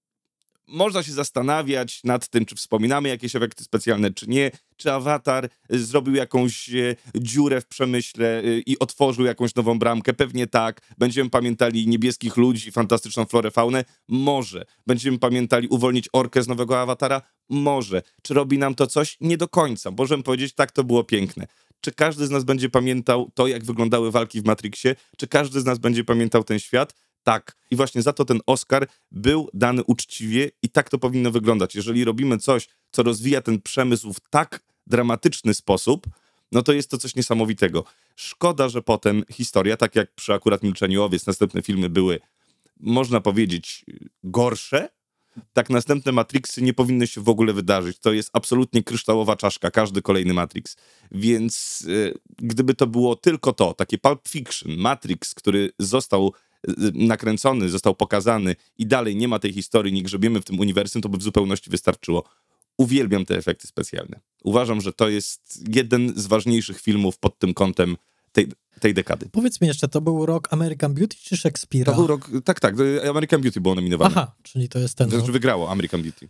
można się zastanawiać nad tym, czy wspominamy jakieś efekty specjalne, czy nie, czy Awatar zrobił jakąś dziurę w przemyśle i otworzył jakąś nową bramkę, pewnie tak. Będziemy pamiętali niebieskich ludzi, fantastyczną florę, faunę, może. Będziemy pamiętali uwolnić orkę z nowego Awatara, może. Czy robi nam to coś? Nie do końca. Możemy powiedzieć, tak, to było piękne. Czy każdy z nas będzie pamiętał to, jak wyglądały walki w Matrixie? Czy każdy z nas będzie pamiętał ten świat? Tak. I właśnie za to ten Oscar był dany uczciwie i tak to powinno wyglądać. Jeżeli robimy coś, co rozwija ten przemysł w tak dramatyczny sposób, no to jest to coś niesamowitego. Szkoda, że potem historia, tak jak przy akurat Milczeniu Owiec, następne filmy były, można powiedzieć, gorsze, tak następne Matrixy nie powinny się w ogóle wydarzyć. To jest absolutnie kryształowa czaszka, każdy kolejny Matrix. Więc gdyby to było tylko to, takie Pulp Fiction, Matrix, który został nakręcony, został pokazany i dalej nie ma tej historii, nie grzebiemy w tym uniwersum, to by w zupełności wystarczyło. Uwielbiam te efekty specjalne. Uważam, że to jest jeden z ważniejszych filmów pod tym kątem tej dekady. Powiedz mi jeszcze, to był rok American Beauty czy Szekspira? To był rok, tak, American Beauty było nominowane. Aha, czyli to jest ten rok. Wygrało American Beauty.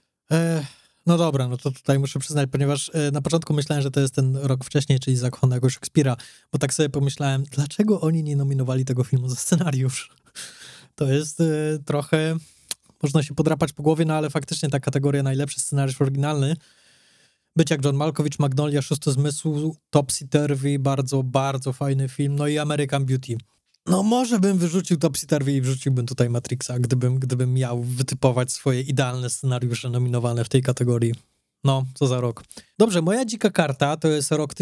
No dobra, no to tutaj muszę przyznać, ponieważ na początku myślałem, że to jest ten rok wcześniej, czyli Zakochanego Szekspira, bo tak sobie pomyślałem, dlaczego oni nie nominowali tego filmu za scenariusz? To jest trochę, można się podrapać po głowie, no ale faktycznie ta kategoria najlepszy scenariusz oryginalny, Być jak John Malkovich, Magnolia, Szósty Zmysł, Topsy Turvy, bardzo, bardzo fajny film, no i American Beauty. No może bym wyrzucił Topsy Turvy i wrzuciłbym tutaj Matrixa, gdybym miał wytypować swoje idealne scenariusze nominowane w tej kategorii. No, co za rok. Dobrze, moja dzika karta to jest rok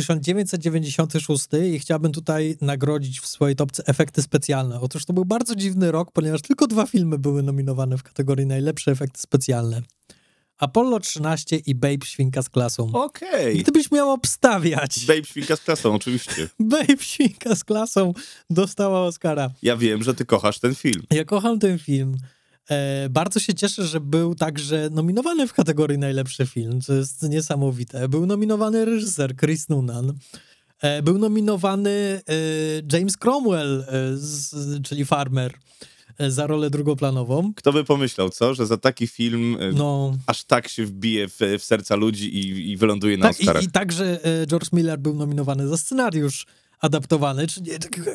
1996 i chciałbym tutaj nagrodzić w swojej topce efekty specjalne. Otóż to był bardzo dziwny rok, ponieważ tylko 2 filmy były nominowane w kategorii najlepsze efekty specjalne. Apollo 13 i Babe Świnka z klasą. Okej. Gdybyś miał obstawiać. Babe Świnka z klasą, oczywiście. Babe Świnka z klasą dostała Oscara. Ja wiem, że ty kochasz ten film. Ja kocham ten film. Bardzo się cieszę, że był także nominowany w kategorii najlepszy film, co jest niesamowite. Był nominowany reżyser Chris Noonan. Był nominowany James Cromwell, czyli Farmer, za rolę drugoplanową. Kto by pomyślał, co? Że za taki film aż tak się wbije w serca ludzi i wyląduje na Oscarach. I także George Miller był nominowany za scenariusz adaptowany, czyli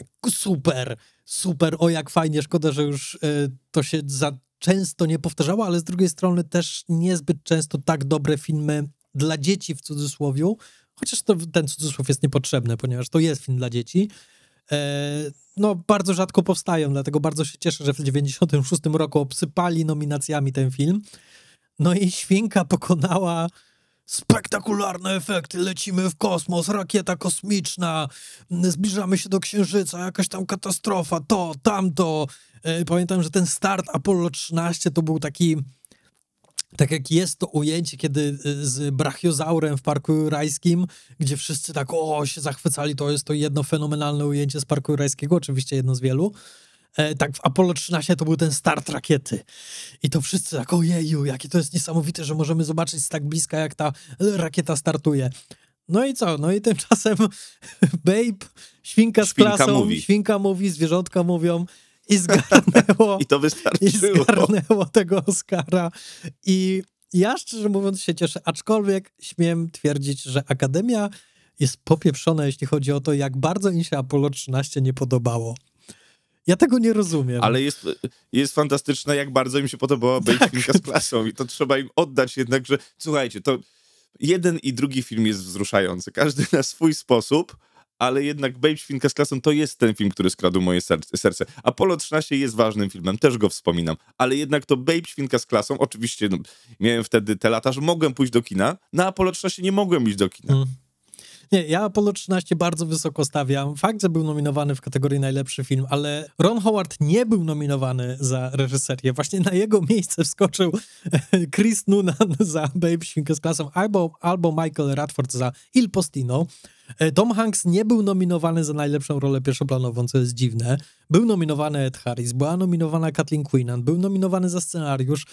super, o jak fajnie, szkoda, że już to się za często nie powtarzało, ale z drugiej strony też niezbyt często tak dobre filmy dla dzieci w cudzysłowiu, chociaż ten cudzysłów jest niepotrzebny, ponieważ to jest film dla dzieci, no bardzo rzadko powstają, dlatego bardzo się cieszę, że w 1996 roku obsypali nominacjami ten film. No i Świnka pokonała spektakularne efekty, lecimy w kosmos, rakieta kosmiczna, zbliżamy się do Księżyca, jakaś tam katastrofa, to, tamto. Pamiętam, że ten start Apollo 13 to był taki, tak jak jest to ujęcie, kiedy z brachiozaurem w Parku Jurajskim, gdzie wszyscy tak się zachwycali, to jest to jedno fenomenalne ujęcie z Parku Jurajskiego, oczywiście jedno z wielu. Tak w Apollo 13 to był ten start rakiety. I to wszyscy tak, ojeju, jakie to jest niesamowite, że możemy zobaczyć z tak bliska, jak ta rakieta startuje. No i co? No i tymczasem Babe, świnka z klasą, świnka mówi, zwierzątka mówią i zgarnęło. I to wystarczyło. I zgarnęło tego Oscara. I ja szczerze mówiąc się cieszę, aczkolwiek śmiem twierdzić, że Akademia jest popieprzona, jeśli chodzi o to, jak bardzo im się Apollo 13 nie podobało. Ja tego nie rozumiem. Ale jest fantastyczne, jak bardzo im się podobała Babe, świnka z klasą i to trzeba im oddać jednak, że słuchajcie, to jeden i drugi film jest wzruszający. Każdy na swój sposób, ale jednak Babe, świnka z klasą to jest ten film, który skradł moje serce. Apollo 13 jest ważnym filmem, też go wspominam, ale jednak to Babe, świnka z klasą, oczywiście miałem wtedy te lata, że mogłem pójść do kina, na Apollo 13 nie mogłem iść do kina. Nie, ja Apollo 13 bardzo wysoko stawiam. Fakt, że był nominowany w kategorii najlepszy film, ale Ron Howard nie był nominowany za reżyserię. Właśnie na jego miejsce wskoczył Chris Noonan za Babe, świnkę z klasą, albo Michael Radford za Il Postino. Tom Hanks nie był nominowany za najlepszą rolę pierwszoplanową, co jest dziwne. Był nominowany Ed Harris, była nominowana Kathleen Quinlan, był nominowany za scenariusz.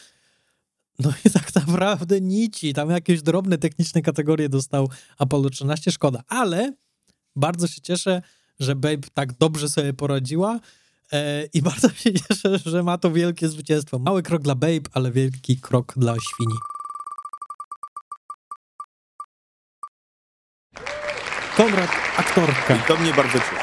No i tak naprawdę nici, tam jakieś drobne techniczne kategorie dostał Apollo 13, szkoda, ale bardzo się cieszę, że Babe tak dobrze sobie poradziła i bardzo się cieszę, że ma to wielkie zwycięstwo. Mały krok dla Babe, ale wielki krok dla świni. Konrad, aktorka. I to mnie bardzo cieszy.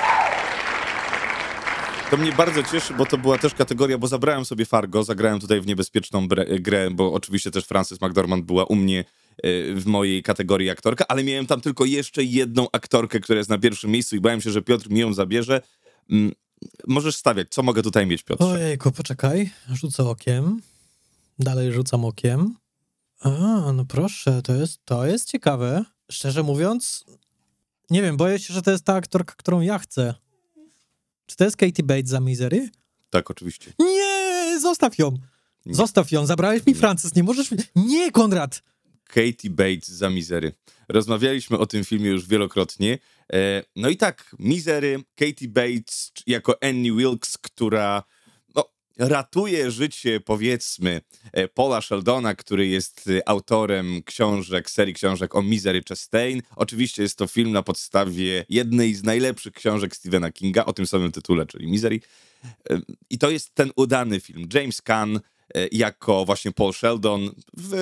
To mnie bardzo cieszy, bo to była też kategoria, bo zabrałem sobie Fargo, zagrałem tutaj w niebezpieczną grę, bo oczywiście też Frances McDormand była u mnie w mojej kategorii aktorka, ale miałem tam tylko jeszcze jedną aktorkę, która jest na pierwszym miejscu i bałem się, że Piotr mi ją zabierze. Możesz stawiać. Co mogę tutaj mieć, Piotrze? Ojejku, poczekaj. Rzucę okiem. Dalej rzucam okiem. No proszę, to jest ciekawe. Szczerze mówiąc, nie wiem, boję się, że to jest ta aktorka, którą ja chcę. Czy to jest Katie Bates za Misery? Tak, oczywiście. Nie, zostaw ją. Nie. Zostaw ją, zabrałeś mi Frances, nie możesz... Nie, Konrad! Katie Bates za Misery. Rozmawialiśmy o tym filmie już wielokrotnie. No i tak, Misery, Katie Bates jako Annie Wilkes, która ratuje życie, powiedzmy, Paula Sheldona, który jest autorem serii książek o Misery Chastain. Oczywiście jest to film na podstawie jednej z najlepszych książek Stephena Kinga o tym samym tytule, czyli Misery. I to jest ten udany film. James Caan jako właśnie Paul Sheldon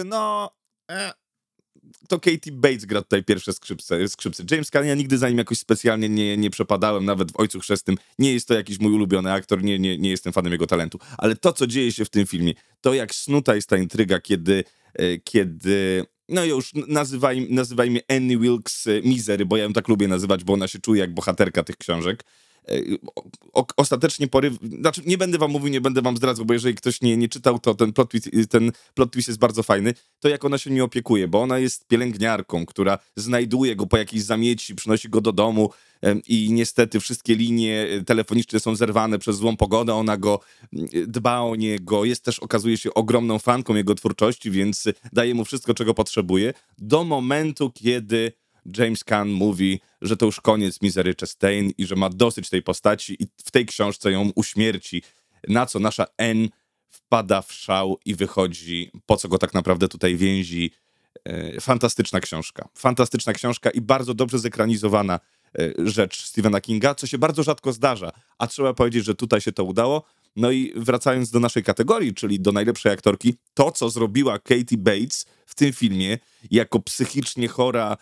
to Katie Bates gra tutaj pierwsze skrzypce. James Caan, ja nigdy za nim jakoś specjalnie nie przepadałem, nawet w Ojcu Chrzestnym. Nie jest to jakiś mój ulubiony aktor, nie jestem fanem jego talentu. Ale to, co dzieje się w tym filmie, to jak snuta jest ta intryga, kiedy no już nazywajmy Annie Wilkes Misery, bo ja ją tak lubię nazywać, bo ona się czuje jak bohaterka tych książek. Ostatecznie znaczy nie będę wam mówił, nie będę wam zdradzał, bo jeżeli ktoś nie czytał, to ten plot twist jest bardzo fajny, to jak ona się nie opiekuje, bo ona jest pielęgniarką, która znajduje go po jakiejś zamieci, przynosi go do domu i niestety wszystkie linie telefoniczne są zerwane przez złą pogodę, ona go dba o niego, jest też, okazuje się, ogromną fanką jego twórczości, więc daje mu wszystko, czego potrzebuje, do momentu, kiedy James Caan mówi, że to już koniec Misery Chastain i że ma dosyć tej postaci i w tej książce ją uśmierci, na co nasza Anne wpada w szał i wychodzi, po co go tak naprawdę tutaj więzi. Fantastyczna książka i bardzo dobrze zekranizowana rzecz Stephena Kinga, co się bardzo rzadko zdarza, a trzeba powiedzieć, że tutaj się to udało. No i wracając do naszej kategorii, czyli do najlepszej aktorki, to, co zrobiła Katie Bates w tym filmie, jako psychicznie chora,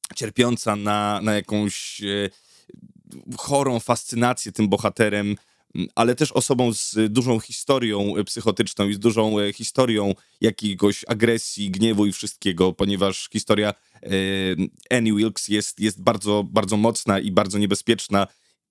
cierpiąca na jakąś chorą fascynację tym bohaterem, ale też osobą z dużą historią psychotyczną i z dużą historią jakiegoś agresji, gniewu i wszystkiego, ponieważ historia Annie Wilkes jest bardzo, bardzo mocna i bardzo niebezpieczna.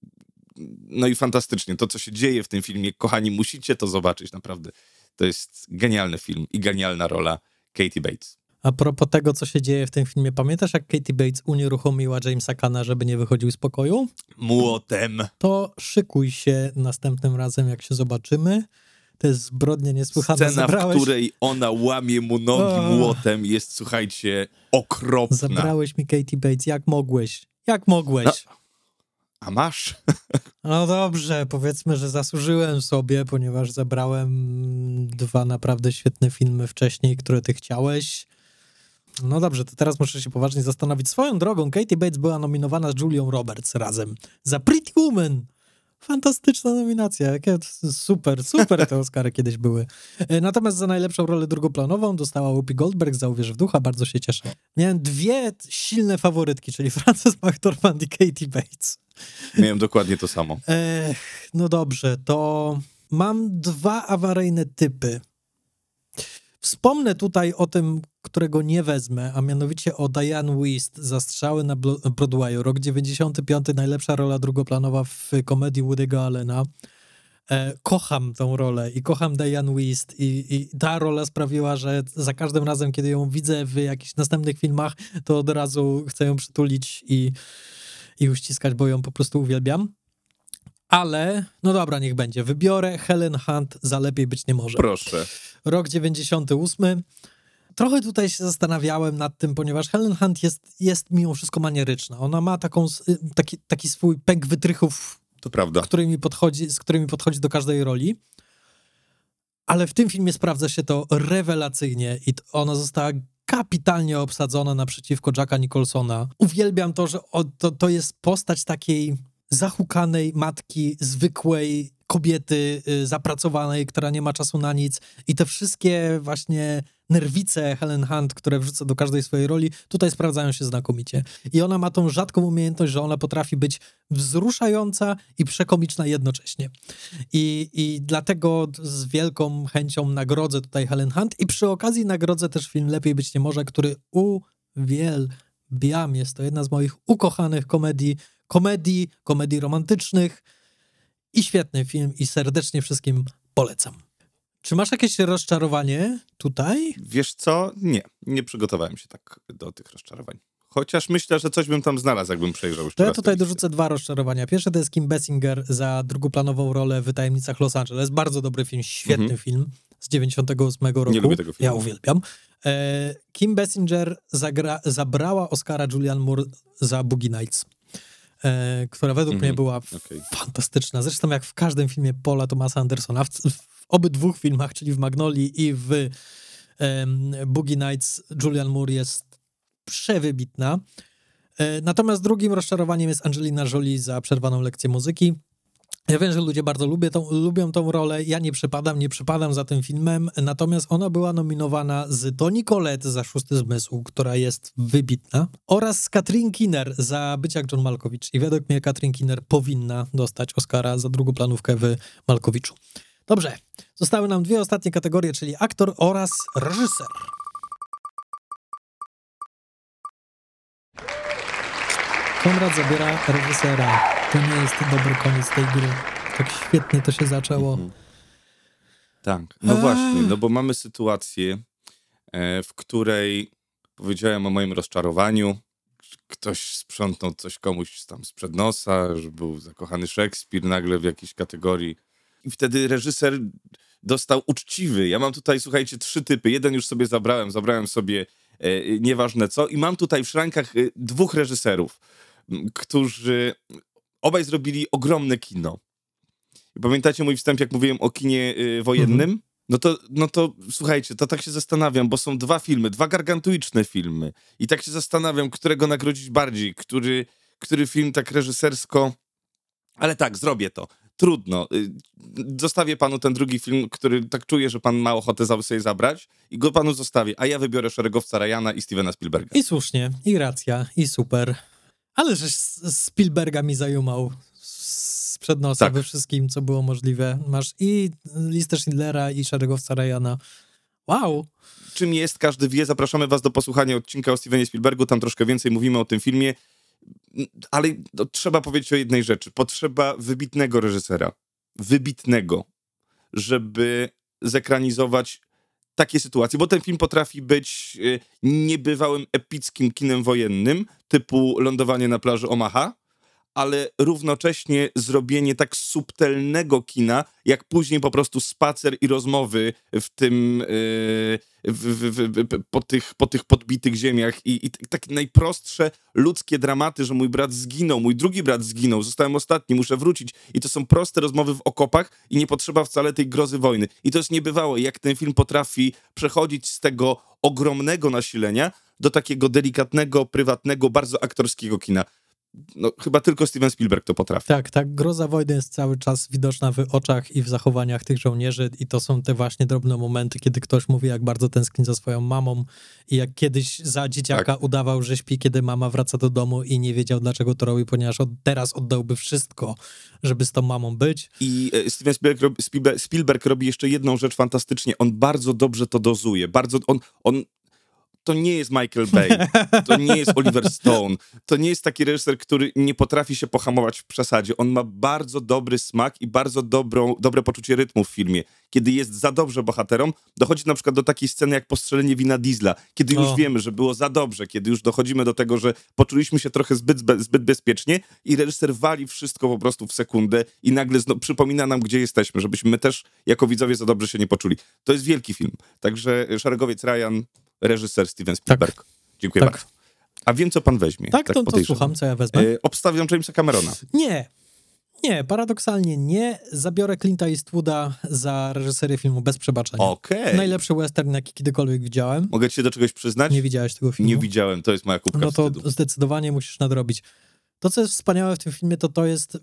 No i fantastycznie. To, co się dzieje w tym filmie, kochani, musicie to zobaczyć, naprawdę. To jest genialny film i genialna rola Katie Bates. A propos tego, co się dzieje w tym filmie, pamiętasz, jak Katie Bates unieruchomiła Jamesa Cana, żeby nie wychodził z pokoju? Młotem. To szykuj się następnym razem, jak się zobaczymy. To jest zbrodnia niesłychana. Scena, w której ona łamie mu nogi młotem, jest, słuchajcie, okropna. Zabrałeś mi Katie Bates, jak mogłeś? Jak mogłeś? No. A masz? No dobrze, powiedzmy, że zasłużyłem sobie, ponieważ zabrałem 2 naprawdę świetne filmy wcześniej, które ty chciałeś. No dobrze, to teraz muszę się poważnie zastanowić. Swoją drogą, Katie Bates była nominowana z Julią Roberts razem za Pretty Woman. Fantastyczna nominacja. Jakie super te Oscary kiedyś były. Natomiast za najlepszą rolę drugoplanową dostała Whoopi Goldberg za Uwierz w ducha. Bardzo się cieszę. Miałem 2 silne faworytki, czyli Frances McDormand i Katie Bates. Miałem dokładnie to samo. No dobrze, to mam 2 awaryjne typy. Wspomnę tutaj o tym, którego nie wezmę, a mianowicie o Diane Wiest za Strzały na Broadwayu. Rok 95, najlepsza rola drugoplanowa w komedii Woody'ego Allena. Kocham tą rolę i kocham Diane Wiest i ta rola sprawiła, że za każdym razem, kiedy ją widzę w jakichś następnych filmach, to od razu chcę ją przytulić i uściskać, bo ją po prostu uwielbiam. Ale, no dobra, niech będzie. Wybiorę Helen Hunt za Lepiej być nie może. Proszę. Rok 98. Trochę tutaj się zastanawiałem nad tym, ponieważ Helen Hunt jest mimo wszystko manieryczna. Ona ma taki swój pęk wytrychów, To prawda. z którymi podchodzi do każdej roli. Ale w tym filmie sprawdza się to rewelacyjnie i ona została kapitalnie obsadzona naprzeciwko Jacka Nicholsona. Uwielbiam to, że to jest postać takiej zahukanej matki, zwykłej kobiety zapracowanej, która nie ma czasu na nic i te wszystkie właśnie nerwice Helen Hunt, które wrzuca do każdej swojej roli, tutaj sprawdzają się znakomicie. I ona ma tą rzadką umiejętność, że ona potrafi być wzruszająca i przekomiczna jednocześnie. I dlatego z wielką chęcią nagrodzę tutaj Helen Hunt i przy okazji nagrodzę też film Lepiej być nie może, który uwielbiam. Jest to jedna z moich ukochanych komedii romantycznych i świetny film i serdecznie wszystkim polecam. Czy masz jakieś rozczarowanie tutaj? Wiesz co? Nie przygotowałem się tak do tych rozczarowań. Chociaż myślę, że coś bym tam znalazł, jakbym przejrzał jeszcze To ja raz tutaj tę listę. dorzucę 2 rozczarowania. Pierwsze to jest Kim Basinger za drugoplanową rolę w Tajemnicach Los Angeles. Bardzo dobry film, świetny film z 98 roku. Nie lubię tego filmu. Ja uwielbiam. Kim Basinger zabrała Oscara Julianne Moore za Boogie Nights, która według mnie była fantastyczna. Zresztą jak w każdym filmie Paula Thomasa Andersona, w obydwu filmach, czyli w Magnolii i w Boogie Nights, Julianne Moore jest przewybitna. Natomiast drugim rozczarowaniem jest Angelina Jolie za Przerwaną lekcję muzyki. Ja wiem, że ludzie bardzo lubią tą rolę. Ja nie przypadam za tym filmem, natomiast ona była nominowana z Toni Collette za Szósty zmysł, która jest wybitna, oraz z Katrin Kinner za Być jak John Malkovich. I według mnie Katrin Kinner powinna dostać Oscara za drugoplanówkę w Malkoviczu. Dobrze, zostały nam 2 ostatnie kategorie, czyli aktor oraz reżyser. Konrad zabiera reżysera. To nie jest dobry koniec tej gry. Tak świetnie to się zaczęło. Tak, no właśnie, no bo mamy sytuację, w której powiedziałem o moim rozczarowaniu, ktoś sprzątnął coś komuś tam sprzed nosa, że był zakochany Szekspir nagle w jakiejś kategorii i wtedy reżyser dostał uczciwy. Ja mam tutaj, słuchajcie, 3 typy. Jeden już sobie zabrałem sobie nieważne co i mam tutaj w szrankach 2 reżyserów, którzy obaj zrobili ogromne kino. Pamiętacie mój wstęp, jak mówiłem o kinie wojennym? No to słuchajcie, to tak się zastanawiam, bo są 2 filmy, 2 gargantuiczne filmy i tak się zastanawiam, którego nagrodzić bardziej, który film tak reżysersko, ale tak, zrobię to. Trudno. Zostawię panu ten drugi film, który tak czuję, że pan ma ochotę sobie zabrać i go panu zostawię, a ja wybiorę Szeregowca Ryana i Stevena Spielberga. I słusznie, i racja, i super. Ale żeś Spielberga mi zajumał. sprzed nosa Tak. we wszystkim, co było możliwe. Masz i listę Schindlera, i Szeregowca Ryana. Wow! Czym jest, każdy wie. Zapraszamy was do posłuchania odcinka o Stevenie Spielbergu, tam troszkę więcej mówimy o tym filmie, ale trzeba powiedzieć o jednej rzeczy. Potrzeba wybitnego reżysera. Wybitnego. Żeby zekranizować takie sytuacje, bo ten film potrafi być niebywałym, epickim kinem wojennym, typu Lądowanie na plaży Omaha, ale równocześnie zrobienie tak subtelnego kina, jak później po prostu spacer i rozmowy w tym, po tych podbitych ziemiach i takie najprostsze ludzkie dramaty, że mój brat zginął, mój drugi brat zginął, zostałem ostatni, muszę wrócić. I to są proste rozmowy w okopach i nie potrzeba wcale tej grozy wojny. I to jest niebywałe, jak ten film potrafi przechodzić z tego ogromnego nasilenia do takiego delikatnego, prywatnego, bardzo aktorskiego kina. No, chyba tylko Steven Spielberg to potrafi. Tak, groza wojny jest cały czas widoczna w oczach i w zachowaniach tych żołnierzy i to są te właśnie drobne momenty, kiedy ktoś mówi, jak bardzo tęskni za swoją mamą i jak kiedyś za dzieciaka udawał, że śpi, kiedy mama wraca do domu i nie wiedział, dlaczego to robi, ponieważ teraz oddałby wszystko, żeby z tą mamą być. I Steven Spielberg robi jeszcze jedną rzecz fantastycznie. On bardzo dobrze to dozuje. To nie jest Michael Bay, to nie jest Oliver Stone, to nie jest taki reżyser, który nie potrafi się pohamować w przesadzie. On ma bardzo dobry smak i bardzo dobre poczucie rytmu w filmie. Kiedy jest za dobrze bohaterom, dochodzi na przykład do takiej sceny jak postrzelenie Vina Diesla, kiedy już wiemy, że było za dobrze, kiedy już dochodzimy do tego, że poczuliśmy się trochę zbyt bezpiecznie i reżyser wali wszystko po prostu w sekundę i nagle przypomina nam, gdzie jesteśmy, żebyśmy my też jako widzowie za dobrze się nie poczuli. To jest wielki film. Także Szeregowiec Ryan, reżyser Steven Spielberg. Tak. Dziękuję bardzo. A wiem, co pan weźmie. Tak, to słucham, co ja wezmę. Obstawiam Jamesa Camerona. Nie, paradoksalnie nie. Zabiorę Clint'a Eastwooda za reżyserię filmu Bez przebaczenia. Okej. Najlepszy western, jaki kiedykolwiek widziałem. Mogę ci się do czegoś przyznać? Nie widziałeś tego filmu? Nie widziałem, to jest moja kubka No to wstydu. zdecydowanie musisz nadrobić. To, co jest wspaniałe w tym filmie, to jest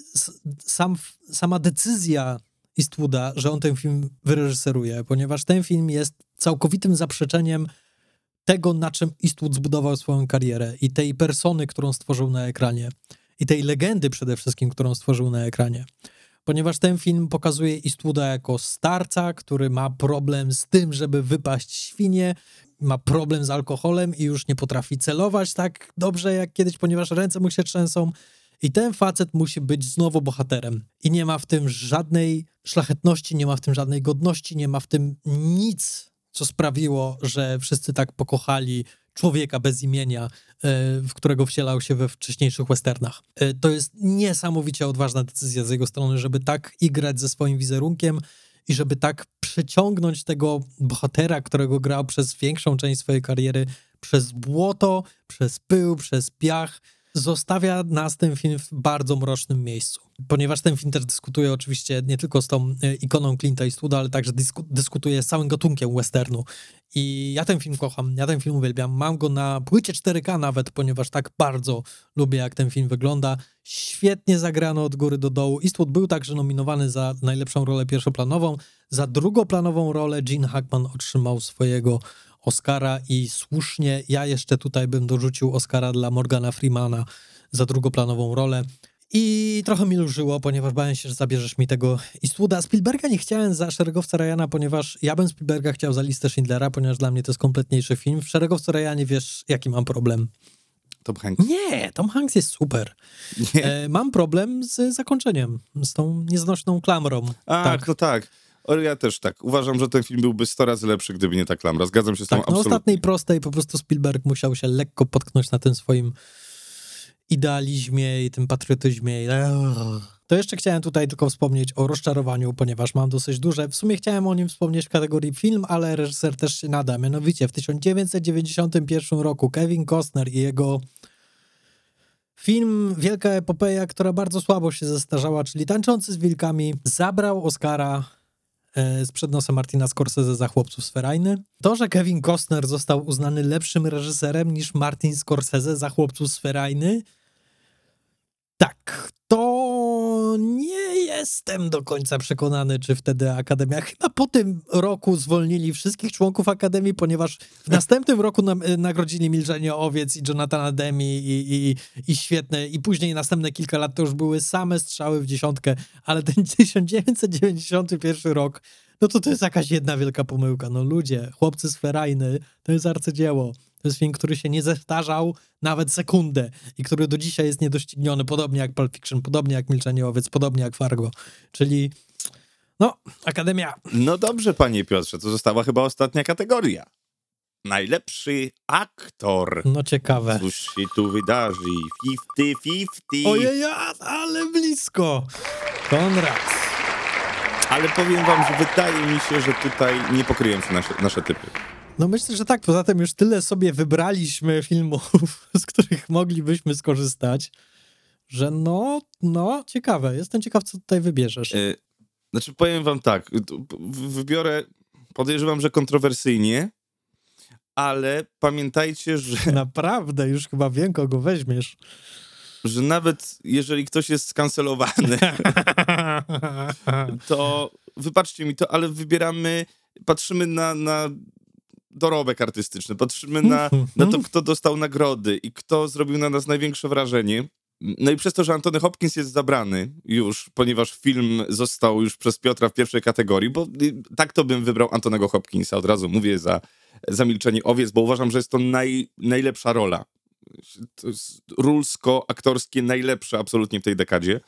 sama decyzja Eastwooda, że on ten film wyreżyseruje, ponieważ ten film jest całkowitym zaprzeczeniem tego, na czym Eastwood zbudował swoją karierę i tej persony, którą stworzył na ekranie. I tej legendy przede wszystkim, którą stworzył na ekranie. Ponieważ ten film pokazuje Eastwooda jako starca, który ma problem z tym, żeby wypaść świnie, ma problem z alkoholem i już nie potrafi celować tak dobrze jak kiedyś, ponieważ ręce mu się trzęsą. I ten facet musi być znowu bohaterem. I nie ma w tym żadnej szlachetności, nie ma w tym żadnej godności, nie ma w tym nic, co sprawiło, że wszyscy tak pokochali człowieka bez imienia, w którego wcielał się we wcześniejszych westernach. To jest niesamowicie odważna decyzja z jego strony, żeby tak igrać ze swoim wizerunkiem i żeby tak przeciągnąć tego bohatera, którego grał przez większą część swojej kariery, przez błoto, przez pył, przez piach. Zostawia nas ten film w bardzo mrocznym miejscu. Ponieważ ten film też dyskutuje oczywiście nie tylko z tą ikoną Clint'a Eastwooda, ale także dyskutuje z całym gatunkiem westernu. I ja ten film kocham, ja ten film uwielbiam. Mam go na płycie 4K nawet, ponieważ tak bardzo lubię, jak ten film wygląda. Świetnie zagrano od góry do dołu. Eastwood był także nominowany za najlepszą rolę pierwszoplanową. Za drugoplanową rolę Gene Hackman otrzymał swojego Oscara i słusznie. Ja jeszcze tutaj bym dorzucił Oscara dla Morgana Freemana za drugoplanową rolę. I trochę mi lżyło, ponieważ bałem się, że zabierzesz mi tego Eastwooda. Spielberga nie chciałem za Szeregowca Ryana, ponieważ ja bym Spielberga chciał za Listę Schindlera, ponieważ dla mnie to jest kompletniejszy film. W Szeregowcu Ryanie wiesz, jaki mam problem. Tom Hanks. Nie, Tom Hanks jest super. Mam problem z zakończeniem, z tą nieznośną klamrą. No tak. Ja też tak. Uważam, że ten film byłby 100 razy lepszy, gdyby nie ta klamra. Zgadzam się z tą absolutnie. Na ostatniej prostej po prostu Spielberg musiał się lekko potknąć na tym swoim idealizmie i tym patriotyzmie. To jeszcze chciałem tutaj tylko wspomnieć o Rozczarowaniu, ponieważ mam dosyć duże. W sumie chciałem o nim wspomnieć w kategorii film, ale reżyser też się nada. Mianowicie w 1991 roku Kevin Costner i jego film Wielka Epopeja, która bardzo słabo się zestarzała, czyli Tańczący z wilkami, zabrał Oscara sprzed nosa Martina Scorsese za Chłopców z Ferajny. To, że Kevin Costner został uznany lepszym reżyserem niż Martin Scorsese za Chłopców z Ferajny, tak, to nie jestem do końca przekonany, czy wtedy Akademia... Chyba po tym roku zwolnili wszystkich członków Akademii, ponieważ w następnym roku nagrodzili Milczenie Owiec i Jonathana Demme i świetne. I później następne kilka lat to już były same strzały w dziesiątkę, ale ten 1991 rok, no to jest jakaś jedna wielka pomyłka. No ludzie, Chłopcy z Ferajny, to jest arcydzieło. To jest film, który się nie zestarzał nawet sekundę i który do dzisiaj jest niedościgniony, podobnie jak Pulp Fiction, podobnie jak Milczenie Owiec, podobnie jak Fargo. Czyli, no, Akademia. No dobrze, panie Piotrze, to została chyba ostatnia kategoria. Najlepszy aktor. No ciekawe. Cóż się tu wydarzy? 50-50. Ojej, ale blisko. Konrad. Ale powiem wam, że wydaje mi się, że tutaj nie pokryją się nasze typy. No myślę, że tak. Poza tym już tyle sobie wybraliśmy filmów, z których moglibyśmy skorzystać, że no, ciekawe. Jestem ciekaw, co tutaj wybierzesz. Znaczy, powiem wam tak, wybiorę, podejrzewam, że kontrowersyjnie, ale pamiętajcie, że... Naprawdę, już chyba wiem, kogo weźmiesz. Że nawet jeżeli ktoś jest skancelowany, to wybaczcie mi to, ale patrzymy na dorobek artystyczny, patrzymy na to, kto dostał nagrody i kto zrobił na nas największe wrażenie. No i przez to, że Anthony Hopkins jest zabrany już, ponieważ film został już przez Piotra w pierwszej kategorii, bo tak to bym wybrał Antonego Hopkinsa, od razu mówię za Milczenie Owiec, bo uważam, że jest to najlepsza rola. To jest rulsko-aktorskie najlepsze absolutnie w tej dekadzie.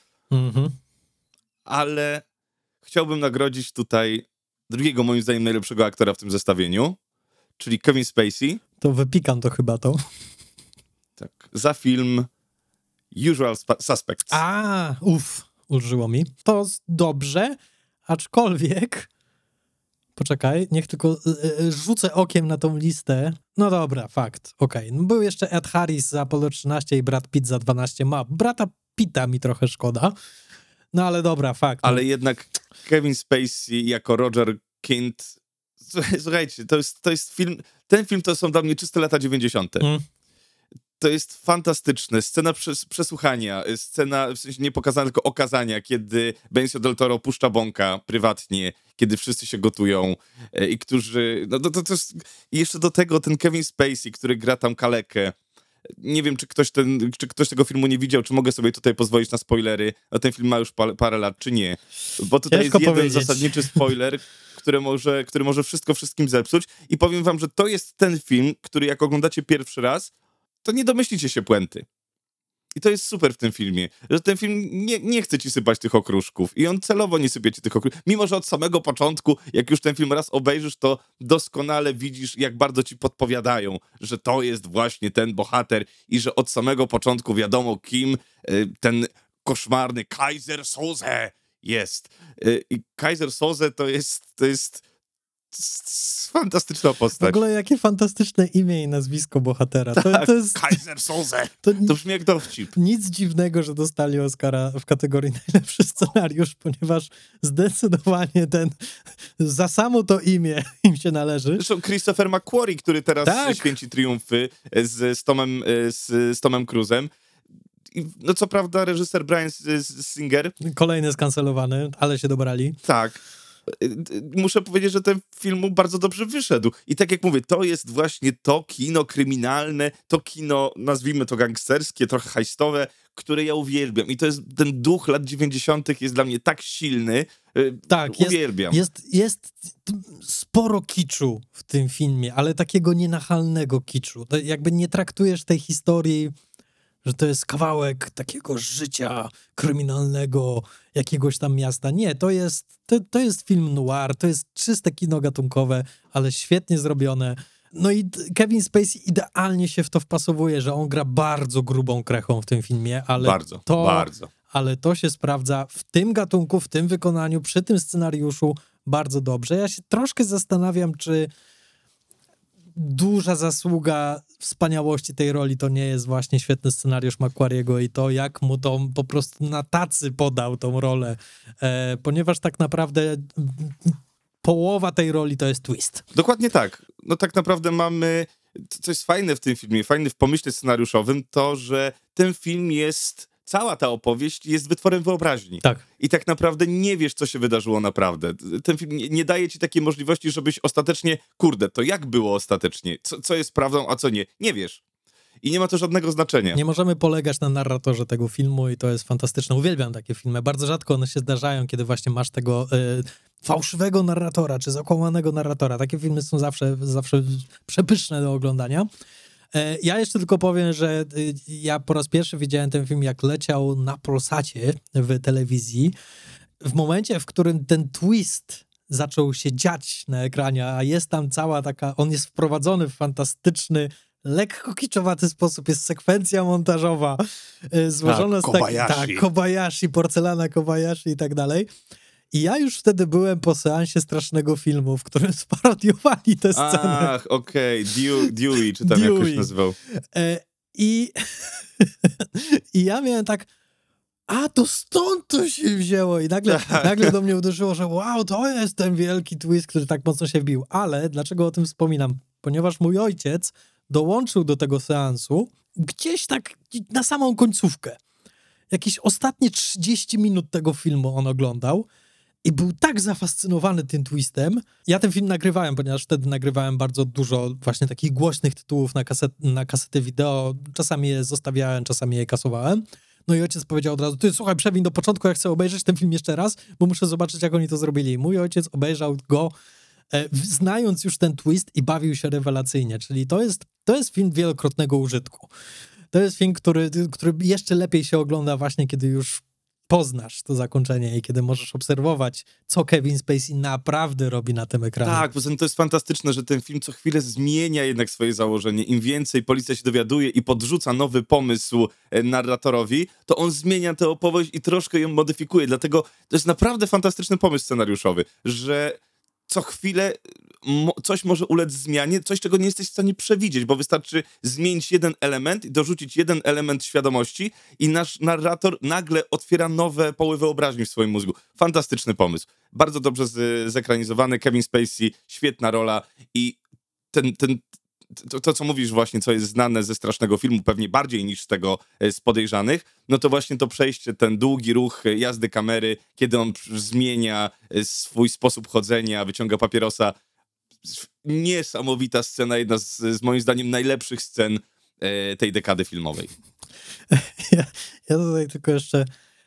Ale chciałbym nagrodzić tutaj drugiego, moim zdaniem, najlepszego aktora w tym zestawieniu, czyli Kevin Spacey. To wypikam to chyba to. Tak, za film Usual Suspects. Ulżyło mi. To dobrze, aczkolwiek... Poczekaj, niech tylko rzucę okiem na tą listę. No dobra, fakt, okej. No był jeszcze Ed Harris za Apollo 13 i Brad Pitt za 12 map. Brata Pitta mi trochę szkoda. No ale dobra, fakt. Ale jednak Kevin Spacey jako Roger Kint... Słuchajcie, to jest film... Ten film to są dla mnie czyste lata 90. To jest fantastyczne. Scena przesłuchania, scena, w sensie nie pokazana, tylko okazania, kiedy Benicio del Toro puszcza bąka prywatnie, kiedy wszyscy się gotują i którzy... No to jest... I jeszcze do tego ten Kevin Spacey, który gra tam kalekę. Nie wiem, czy ktoś tego filmu nie widział, czy mogę sobie tutaj pozwolić na spoilery. No ten film ma już parę lat, czy nie. Bo tutaj Ciężko jest jeden powiedzieć. zasadniczy spoiler, który może wszystko wszystkim zepsuć. I powiem wam, że to jest ten film, który jak oglądacie pierwszy raz, to nie domyślicie się puenty. I to jest super w tym filmie, że ten film nie chce ci sypać tych okruszków i on celowo nie sypie ci tych okruszków. Mimo, że od samego początku, jak już ten film raz obejrzysz, to doskonale widzisz, jak bardzo ci podpowiadają, że to jest właśnie ten bohater i że od samego początku wiadomo, kim ten koszmarny Kaiser Soze jest. I Kaiser Soze to jest fantastyczna postać. W ogóle jakie fantastyczne imię i nazwisko bohatera. Tak, to jest Kaiser Soze. To brzmi jak dowcip. Nic dziwnego, że dostali Oscara w kategorii najlepszy scenariusz, ponieważ zdecydowanie za samo to imię im się należy. Zresztą Christopher McQuarrie, który teraz święci triumfy z Tomem Cruise'em. No co prawda reżyser Bryan Singer. Kolejny skancelowany, ale się dobrali. Tak. Muszę powiedzieć, że ten film mu bardzo dobrze wyszedł. I tak jak mówię, to jest właśnie to kino kryminalne, to kino, nazwijmy to gangsterskie, trochę hajstowe, które ja uwielbiam. I to jest ten duch lat 90. jest dla mnie tak silny. Tak, uwielbiam. Jest sporo kiczu w tym filmie, ale takiego nienachalnego kiczu. Jakby nie traktujesz tej historii, że to jest kawałek takiego życia kryminalnego jakiegoś tam miasta. Nie, to jest film noir, to jest czyste kino gatunkowe, ale świetnie zrobione. No i Kevin Spacey idealnie się w to wpasowuje, że on gra bardzo grubą krechą w tym filmie, ale bardzo. Ale to się sprawdza w tym gatunku, w tym wykonaniu, przy tym scenariuszu bardzo dobrze. Ja się troszkę zastanawiam, czy duża zasługa wspaniałości tej roli to nie jest właśnie świetny scenariusz McQuarriego i to, jak mu to po prostu na tacy podał tą rolę, ponieważ tak naprawdę połowa tej roli to jest twist. Dokładnie tak. No tak naprawdę mamy, co jest fajne w tym filmie, fajne w pomyśle scenariuszowym, to, że ten film jest cała ta opowieść jest wytworem wyobraźni. Tak. I tak naprawdę nie wiesz, co się wydarzyło naprawdę. Ten film nie daje ci takiej możliwości, żebyś ostatecznie, kurde, to jak było ostatecznie? Co jest prawdą, a co nie? Nie wiesz. I nie ma to żadnego znaczenia. Nie możemy polegać na narratorze tego filmu i to jest fantastyczne. Uwielbiam takie filmy. Bardzo rzadko one się zdarzają, kiedy właśnie masz tego fałszywego narratora, czy zakłamanego narratora. Takie filmy są zawsze przepyszne do oglądania. Ja jeszcze tylko powiem, że ja po raz pierwszy widziałem ten film, jak leciał na Polsacie w telewizji. W momencie, w którym ten twist zaczął się dziać na ekranie, a jest tam cała taka, on jest wprowadzony w fantastyczny, lekko kiczowaty sposób, jest sekwencja montażowa złożona z Kobayashi. Kobayashi, porcelana Kobayashi i tak dalej. I ja już wtedy byłem po seansie strasznego filmu, w którym sparodiowali tę scenę. Ach, okej. Dewey, czy tam jakoś nazywał. I ja miałem tak, a to stąd to się wzięło. I nagle do mnie uderzyło, że wow, to jest ten wielki twist, który tak mocno się wbił. Ale dlaczego o tym wspominam? Ponieważ mój ojciec dołączył do tego seansu gdzieś tak na samą końcówkę. Jakieś ostatnie 30 minut tego filmu on oglądał i był tak zafascynowany tym twistem. Ja ten film nagrywałem, ponieważ wtedy nagrywałem bardzo dużo właśnie takich głośnych tytułów na kasety wideo. Czasami je zostawiałem, czasami je kasowałem. No i ojciec powiedział od razu, ty słuchaj, przewiń do początku, ja chcę obejrzeć ten film jeszcze raz, bo muszę zobaczyć, jak oni to zrobili. I mój ojciec obejrzał go znając już ten twist i bawił się rewelacyjnie. Czyli to jest film wielokrotnego użytku. To jest film, który jeszcze lepiej się ogląda właśnie, kiedy już poznasz to zakończenie i kiedy możesz obserwować, co Kevin Spacey naprawdę robi na tym ekranie. Tak, poza tym to jest fantastyczne, że ten film co chwilę zmienia jednak swoje założenie. Im więcej policja się dowiaduje i podrzuca nowy pomysł narratorowi, to on zmienia tę opowieść i troszkę ją modyfikuje. Dlatego to jest naprawdę fantastyczny pomysł scenariuszowy, że co chwilę coś może ulec zmianie, coś, czego nie jesteś w stanie przewidzieć, bo wystarczy zmienić jeden element i dorzucić jeden element świadomości i nasz narrator nagle otwiera nowe poły wyobraźni w swoim mózgu. Fantastyczny pomysł. Bardzo dobrze zekranizowany. Kevin Spacey, świetna rola i to, co mówisz właśnie, co jest znane ze strasznego filmu, pewnie bardziej niż z tego z Podejrzanych, no to właśnie to przejście, ten długi ruch jazdy kamery, kiedy on zmienia swój sposób chodzenia, wyciąga papierosa. Niesamowita scena, jedna z moim zdaniem najlepszych scen tej dekady filmowej. Ja tutaj tylko jeszcze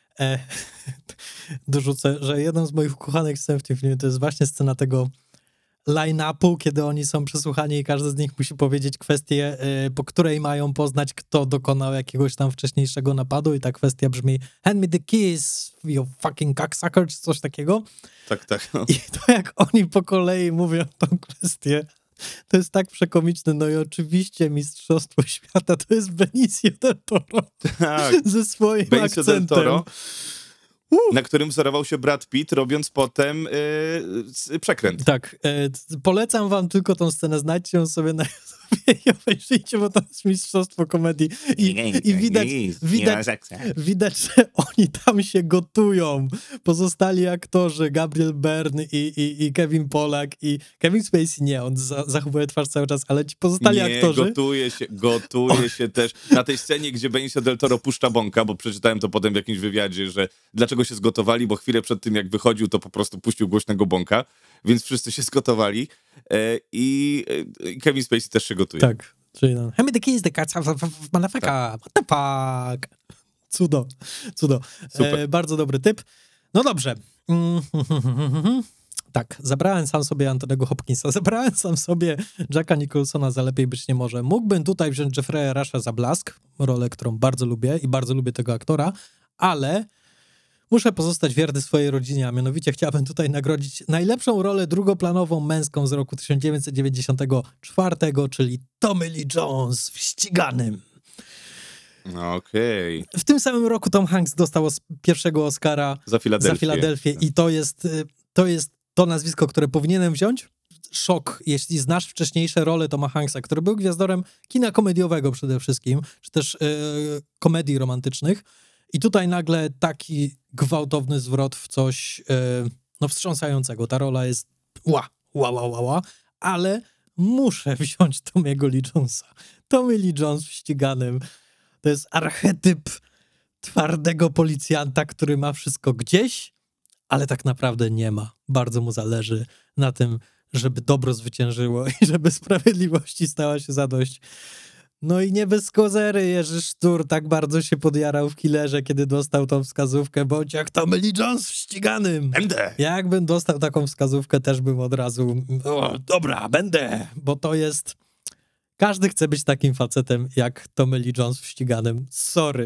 dorzucę, że jedną z moich ukochanych scen w tym filmie to jest właśnie scena tego line-upu, kiedy oni są przesłuchani i każdy z nich musi powiedzieć kwestię, po której mają poznać, kto dokonał jakiegoś tam wcześniejszego napadu i ta kwestia brzmi hand me the keys, you fucking cocksucker, czy coś takiego. Tak. No. I to jak oni po kolei mówią tą kwestię, to jest tak przekomiczne. No i oczywiście Mistrzostwo Świata to jest Benicio del Toro ze swoim Benicio akcentem. Del Toro, na którym wzorował się Brad Pitt, robiąc potem Przekręt. Tak. Polecam wam tylko tą scenę, znajdźcie ją sobie na YouTubie i obejrzyjcie, bo to jest mistrzostwo komedii. I widać, że oni tam się gotują. Pozostali aktorzy, Gabriel Byrne i Kevin Pollak i Kevin Spacey nie, on zachowuje twarz cały czas, ale ci pozostali aktorzy... Gotuje się też. Na tej scenie, gdzie Benicio del Toro puszcza bąka, bo przeczytałem to potem w jakimś wywiadzie, że dlaczego się zgotowali, bo chwilę przed tym, jak wychodził, to po prostu puścił głośnego bąka, więc wszyscy się zgotowali i Kevin Spacey też się gotuje. Tak, czyli no, hand me the keys, the cats, motherfucker, tak. What the fuck? Cudo. Super. Bardzo dobry typ. No dobrze. Tak, zabrałem sam sobie Antonego Hopkinsa, zabrałem sam sobie Jacka Nicholsona za Lepiej być nie może. Mógłbym tutaj wziąć Jeffrey'a Rusha za Blask, rolę, którą bardzo lubię i bardzo lubię tego aktora, ale muszę pozostać wierny swojej rodzinie, a mianowicie chciałbym tutaj nagrodzić najlepszą rolę drugoplanową męską z roku 1994, czyli Tommy Lee Jones w Ściganym. Okej. W tym samym roku Tom Hanks dostał pierwszego Oscara Za Filadelfię i to jest to nazwisko, które powinienem wziąć. Szok, jeśli znasz wcześniejsze role Toma Hanksa, który był gwiazdorem kina komediowego przede wszystkim, czy też komedii romantycznych. I tutaj nagle taki gwałtowny zwrot w coś wstrząsającego. Ta rola jest ale muszę wziąć Tommy'ego Lee Jonesa. Tommy Lee Jones w Ściganym to jest archetyp twardego policjanta, który ma wszystko gdzieś, ale tak naprawdę nie ma. Bardzo mu zależy na tym, żeby dobro zwyciężyło i żeby sprawiedliwości stała się zadość. No i nie bez kozery Jerzy Sztur tak bardzo się podjarał w Killerze, kiedy dostał tą wskazówkę, bądź jak Tommy Lee Jones w Ściganym. Będę! Jakbym dostał taką wskazówkę, też bym od razu, dobra, będę, bo to jest... Każdy chce być takim facetem jak Tommy Lee Jones w Ściganym. Sorry,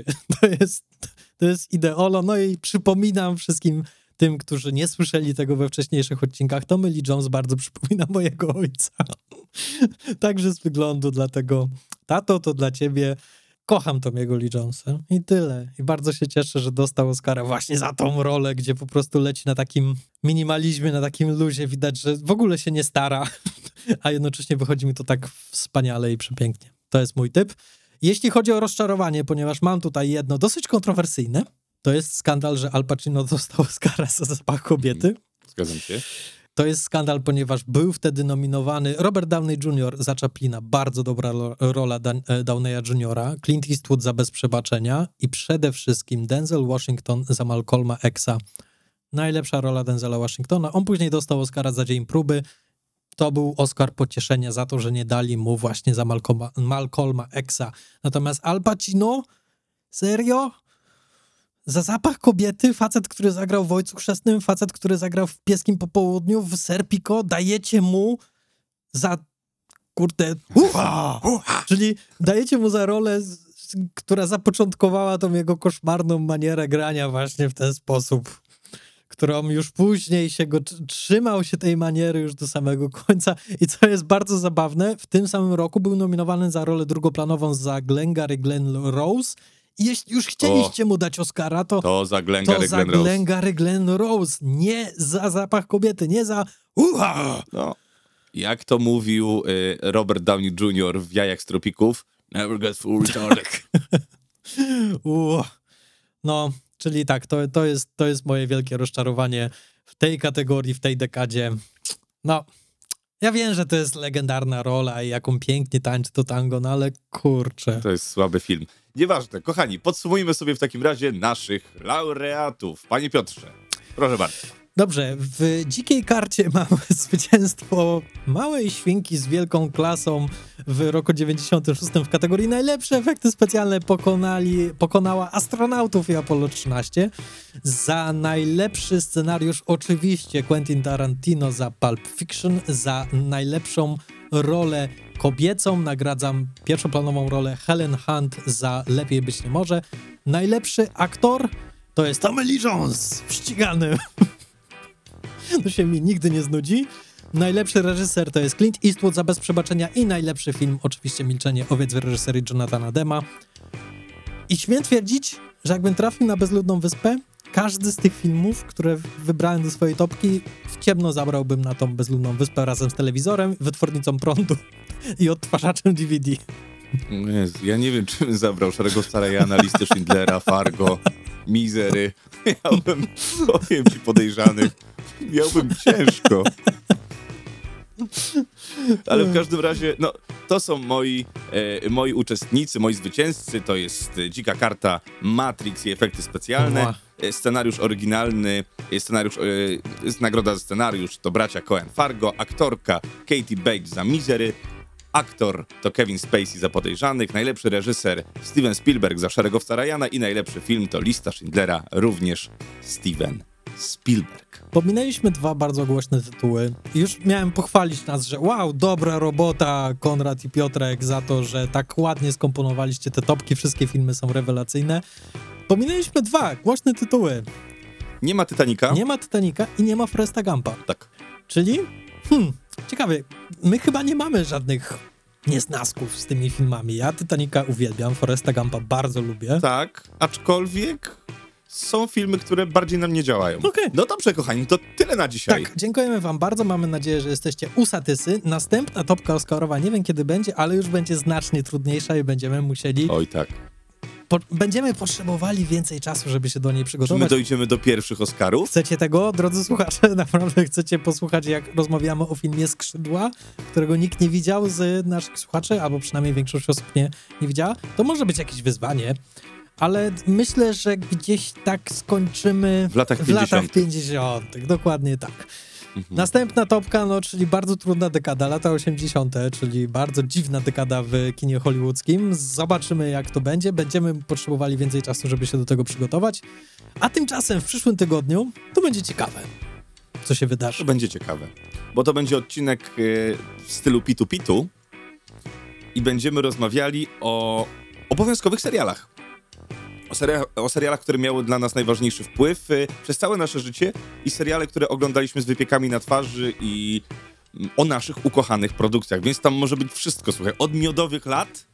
to jest ideolo. No i przypominam wszystkim tym, którzy nie słyszeli tego we wcześniejszych odcinkach, Tommy Lee Jones bardzo przypomina mojego ojca. Także z wyglądu, dlatego tato, to dla ciebie. Kocham Tommy'ego Lee Jonesa i tyle. I bardzo się cieszę, że dostał Oscara właśnie za tą rolę, gdzie po prostu leci na takim minimalizmie, na takim luzie. Widać, że w ogóle się nie stara, a jednocześnie wychodzi mi to tak wspaniale i przepięknie. To jest mój typ. Jeśli chodzi o rozczarowanie, ponieważ mam tutaj jedno dosyć kontrowersyjne, to jest skandal, że Al Pacino dostał Oscara za Zapach kobiety. Zgadzam się. To jest skandal, ponieważ był wtedy nominowany Robert Downey Jr. za Chaplina, bardzo dobra rola Downeya Jr., Clint Eastwood za Bez przebaczenia i przede wszystkim Denzel Washington za Malcolma Xa. Najlepsza rola Denzela Washingtona. On później dostał Oscara za Dzień próby. To był Oscar pocieszenia za to, że nie dali mu właśnie za Malcolma Xa. Natomiast Al Pacino? Serio? Za Zapach kobiety, facet, który zagrał w Ojcu Chrzestnym, facet, który zagrał w Pieskim Popołudniu, w Serpico, dajecie mu za, kurde, czyli dajecie mu za rolę, która zapoczątkowała tą jego koszmarną manierę grania właśnie w ten sposób, którą już później trzymał się tej maniery już do samego końca. I co jest bardzo zabawne, w tym samym roku był nominowany za rolę drugoplanową za Glengarry Glen Rose. I jeśli już chcieliście mu dać Oscara, to za Glengarry Glen Rose. Nie za Zapach kobiety, nie za No, jak to mówił Robert Downey Jr. w Jajach z tropików, never get full retarded. No, czyli tak, to jest moje wielkie rozczarowanie w tej kategorii, w tej dekadzie. No, ja wiem, że to jest legendarna rola i jaką pięknie tańczy to tango, no ale kurczę. To jest słaby film. Nieważne, kochani, podsumujmy sobie w takim razie naszych laureatów. Panie Piotrze, proszę bardzo. Dobrze, w Dzikiej Karcie mamy zwycięstwo Małej Świnki z wielką klasą w roku 96 w kategorii najlepsze efekty specjalne pokonała Astronautów i Apollo 13. Za najlepszy scenariusz oczywiście Quentin Tarantino za Pulp Fiction, za najlepszą rolę kobiecą nagradzam pierwszoplanową rolę Helen Hunt za Lepiej być nie może. Najlepszy aktor to jest Tommy Lee Jones w Ściganym. To się mi nigdy nie znudzi. Najlepszy reżyser to jest Clint Eastwood za Bez przebaczenia i najlepszy film oczywiście Milczenie owiec w reżyserii Jonathana Dema. I śmiem twierdzić, że jakbym trafił na Bezludną Wyspę, każdy z tych filmów, które wybrałem do swojej topki, w ciemno zabrałbym na tą Bezludną Wyspę razem z telewizorem, wytwórnicą prądu i odtwarzaczem DVD. Jezu, ja nie wiem, czy bym zabrał Szarego Starajana, Listę Schindlera, Fargo, Mizery. Miałbym, powiem ci, podejrzanych. Miałbym ciężko. Ale w każdym razie, no, to są moi uczestnicy, moi zwycięzcy. To jest Dzika Karta, Matrix i efekty specjalne. Scenariusz oryginalny, nagroda za scenariusz to bracia Coen Fargo, aktorka Katie Bates za Misery, aktor to Kevin Spacey za Podejrzanych, najlepszy reżyser Steven Spielberg za Szeregowca Ryana i najlepszy film to Lista Schindlera, również Steven Spielberg. Pominęliśmy dwa bardzo głośne tytuły. Już miałem pochwalić nas, że wow, dobra robota Konrad i Piotrek za to, że tak ładnie skomponowaliście te topki, wszystkie filmy są rewelacyjne. Pominęliśmy dwa głośne tytuły. Nie ma Titanica. Nie ma Titanica i nie ma Foresta Gumpa. Tak. Czyli, ciekawie, my chyba nie mamy żadnych niesnasków z tymi filmami. Ja Titanica uwielbiam, Foresta Gumpa bardzo lubię. Tak, aczkolwiek są filmy, które bardziej nam nie działają. Okay. No dobrze, kochani, to tyle na dzisiaj. Tak, dziękujemy wam bardzo, mamy nadzieję, że jesteście usatysy. Następna topka Oscarowa, nie wiem kiedy będzie, ale już będzie znacznie trudniejsza i będziemy musieli... Oj tak. Będziemy potrzebowali więcej czasu, żeby się do niej przygotować. Czy my dojdziemy do pierwszych Oscarów? Chcecie tego, drodzy słuchacze? Naprawdę chcecie posłuchać, jak rozmawiamy o filmie Skrzydła, którego nikt nie widział z naszych słuchaczy, albo przynajmniej większość osób nie widziała? To może być jakieś wyzwanie. ale myślę, że gdzieś tak skończymy w latach 50. Dokładnie tak. Następna topka, no, czyli bardzo trudna dekada, lata 80., czyli bardzo dziwna dekada w kinie hollywoodzkim. Zobaczymy, jak to będzie. Będziemy potrzebowali więcej czasu, żeby się do tego przygotować. A tymczasem w przyszłym tygodniu to będzie ciekawe, co się wydarzy. To będzie ciekawe, bo to będzie odcinek w stylu pitu-pitu i będziemy rozmawiali o obowiązkowych serialach. O serialach, które miały dla nas najważniejszy wpływ przez całe nasze życie i seriale, które oglądaliśmy z wypiekami na twarzy i o naszych ukochanych produkcjach, więc tam może być wszystko, słuchaj, od miodowych lat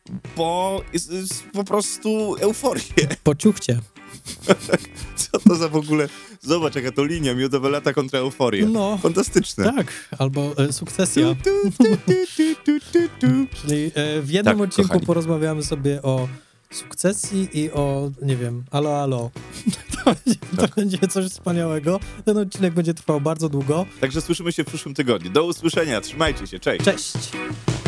po prostu euforię. Pociuchcie. Co to za w ogóle... Zobacz, jaka to linia, miodowe lata kontra euforia. No. Fantastyczne. Tak, albo Sukcesja. Czyli w jednym odcinku kochani, porozmawiamy sobie o Sukcesji i o, nie wiem, alo. To będzie coś wspaniałego. Ten odcinek będzie trwał bardzo długo. Także słyszymy się w przyszłym tygodniu. Do usłyszenia, trzymajcie się, cześć. Cześć.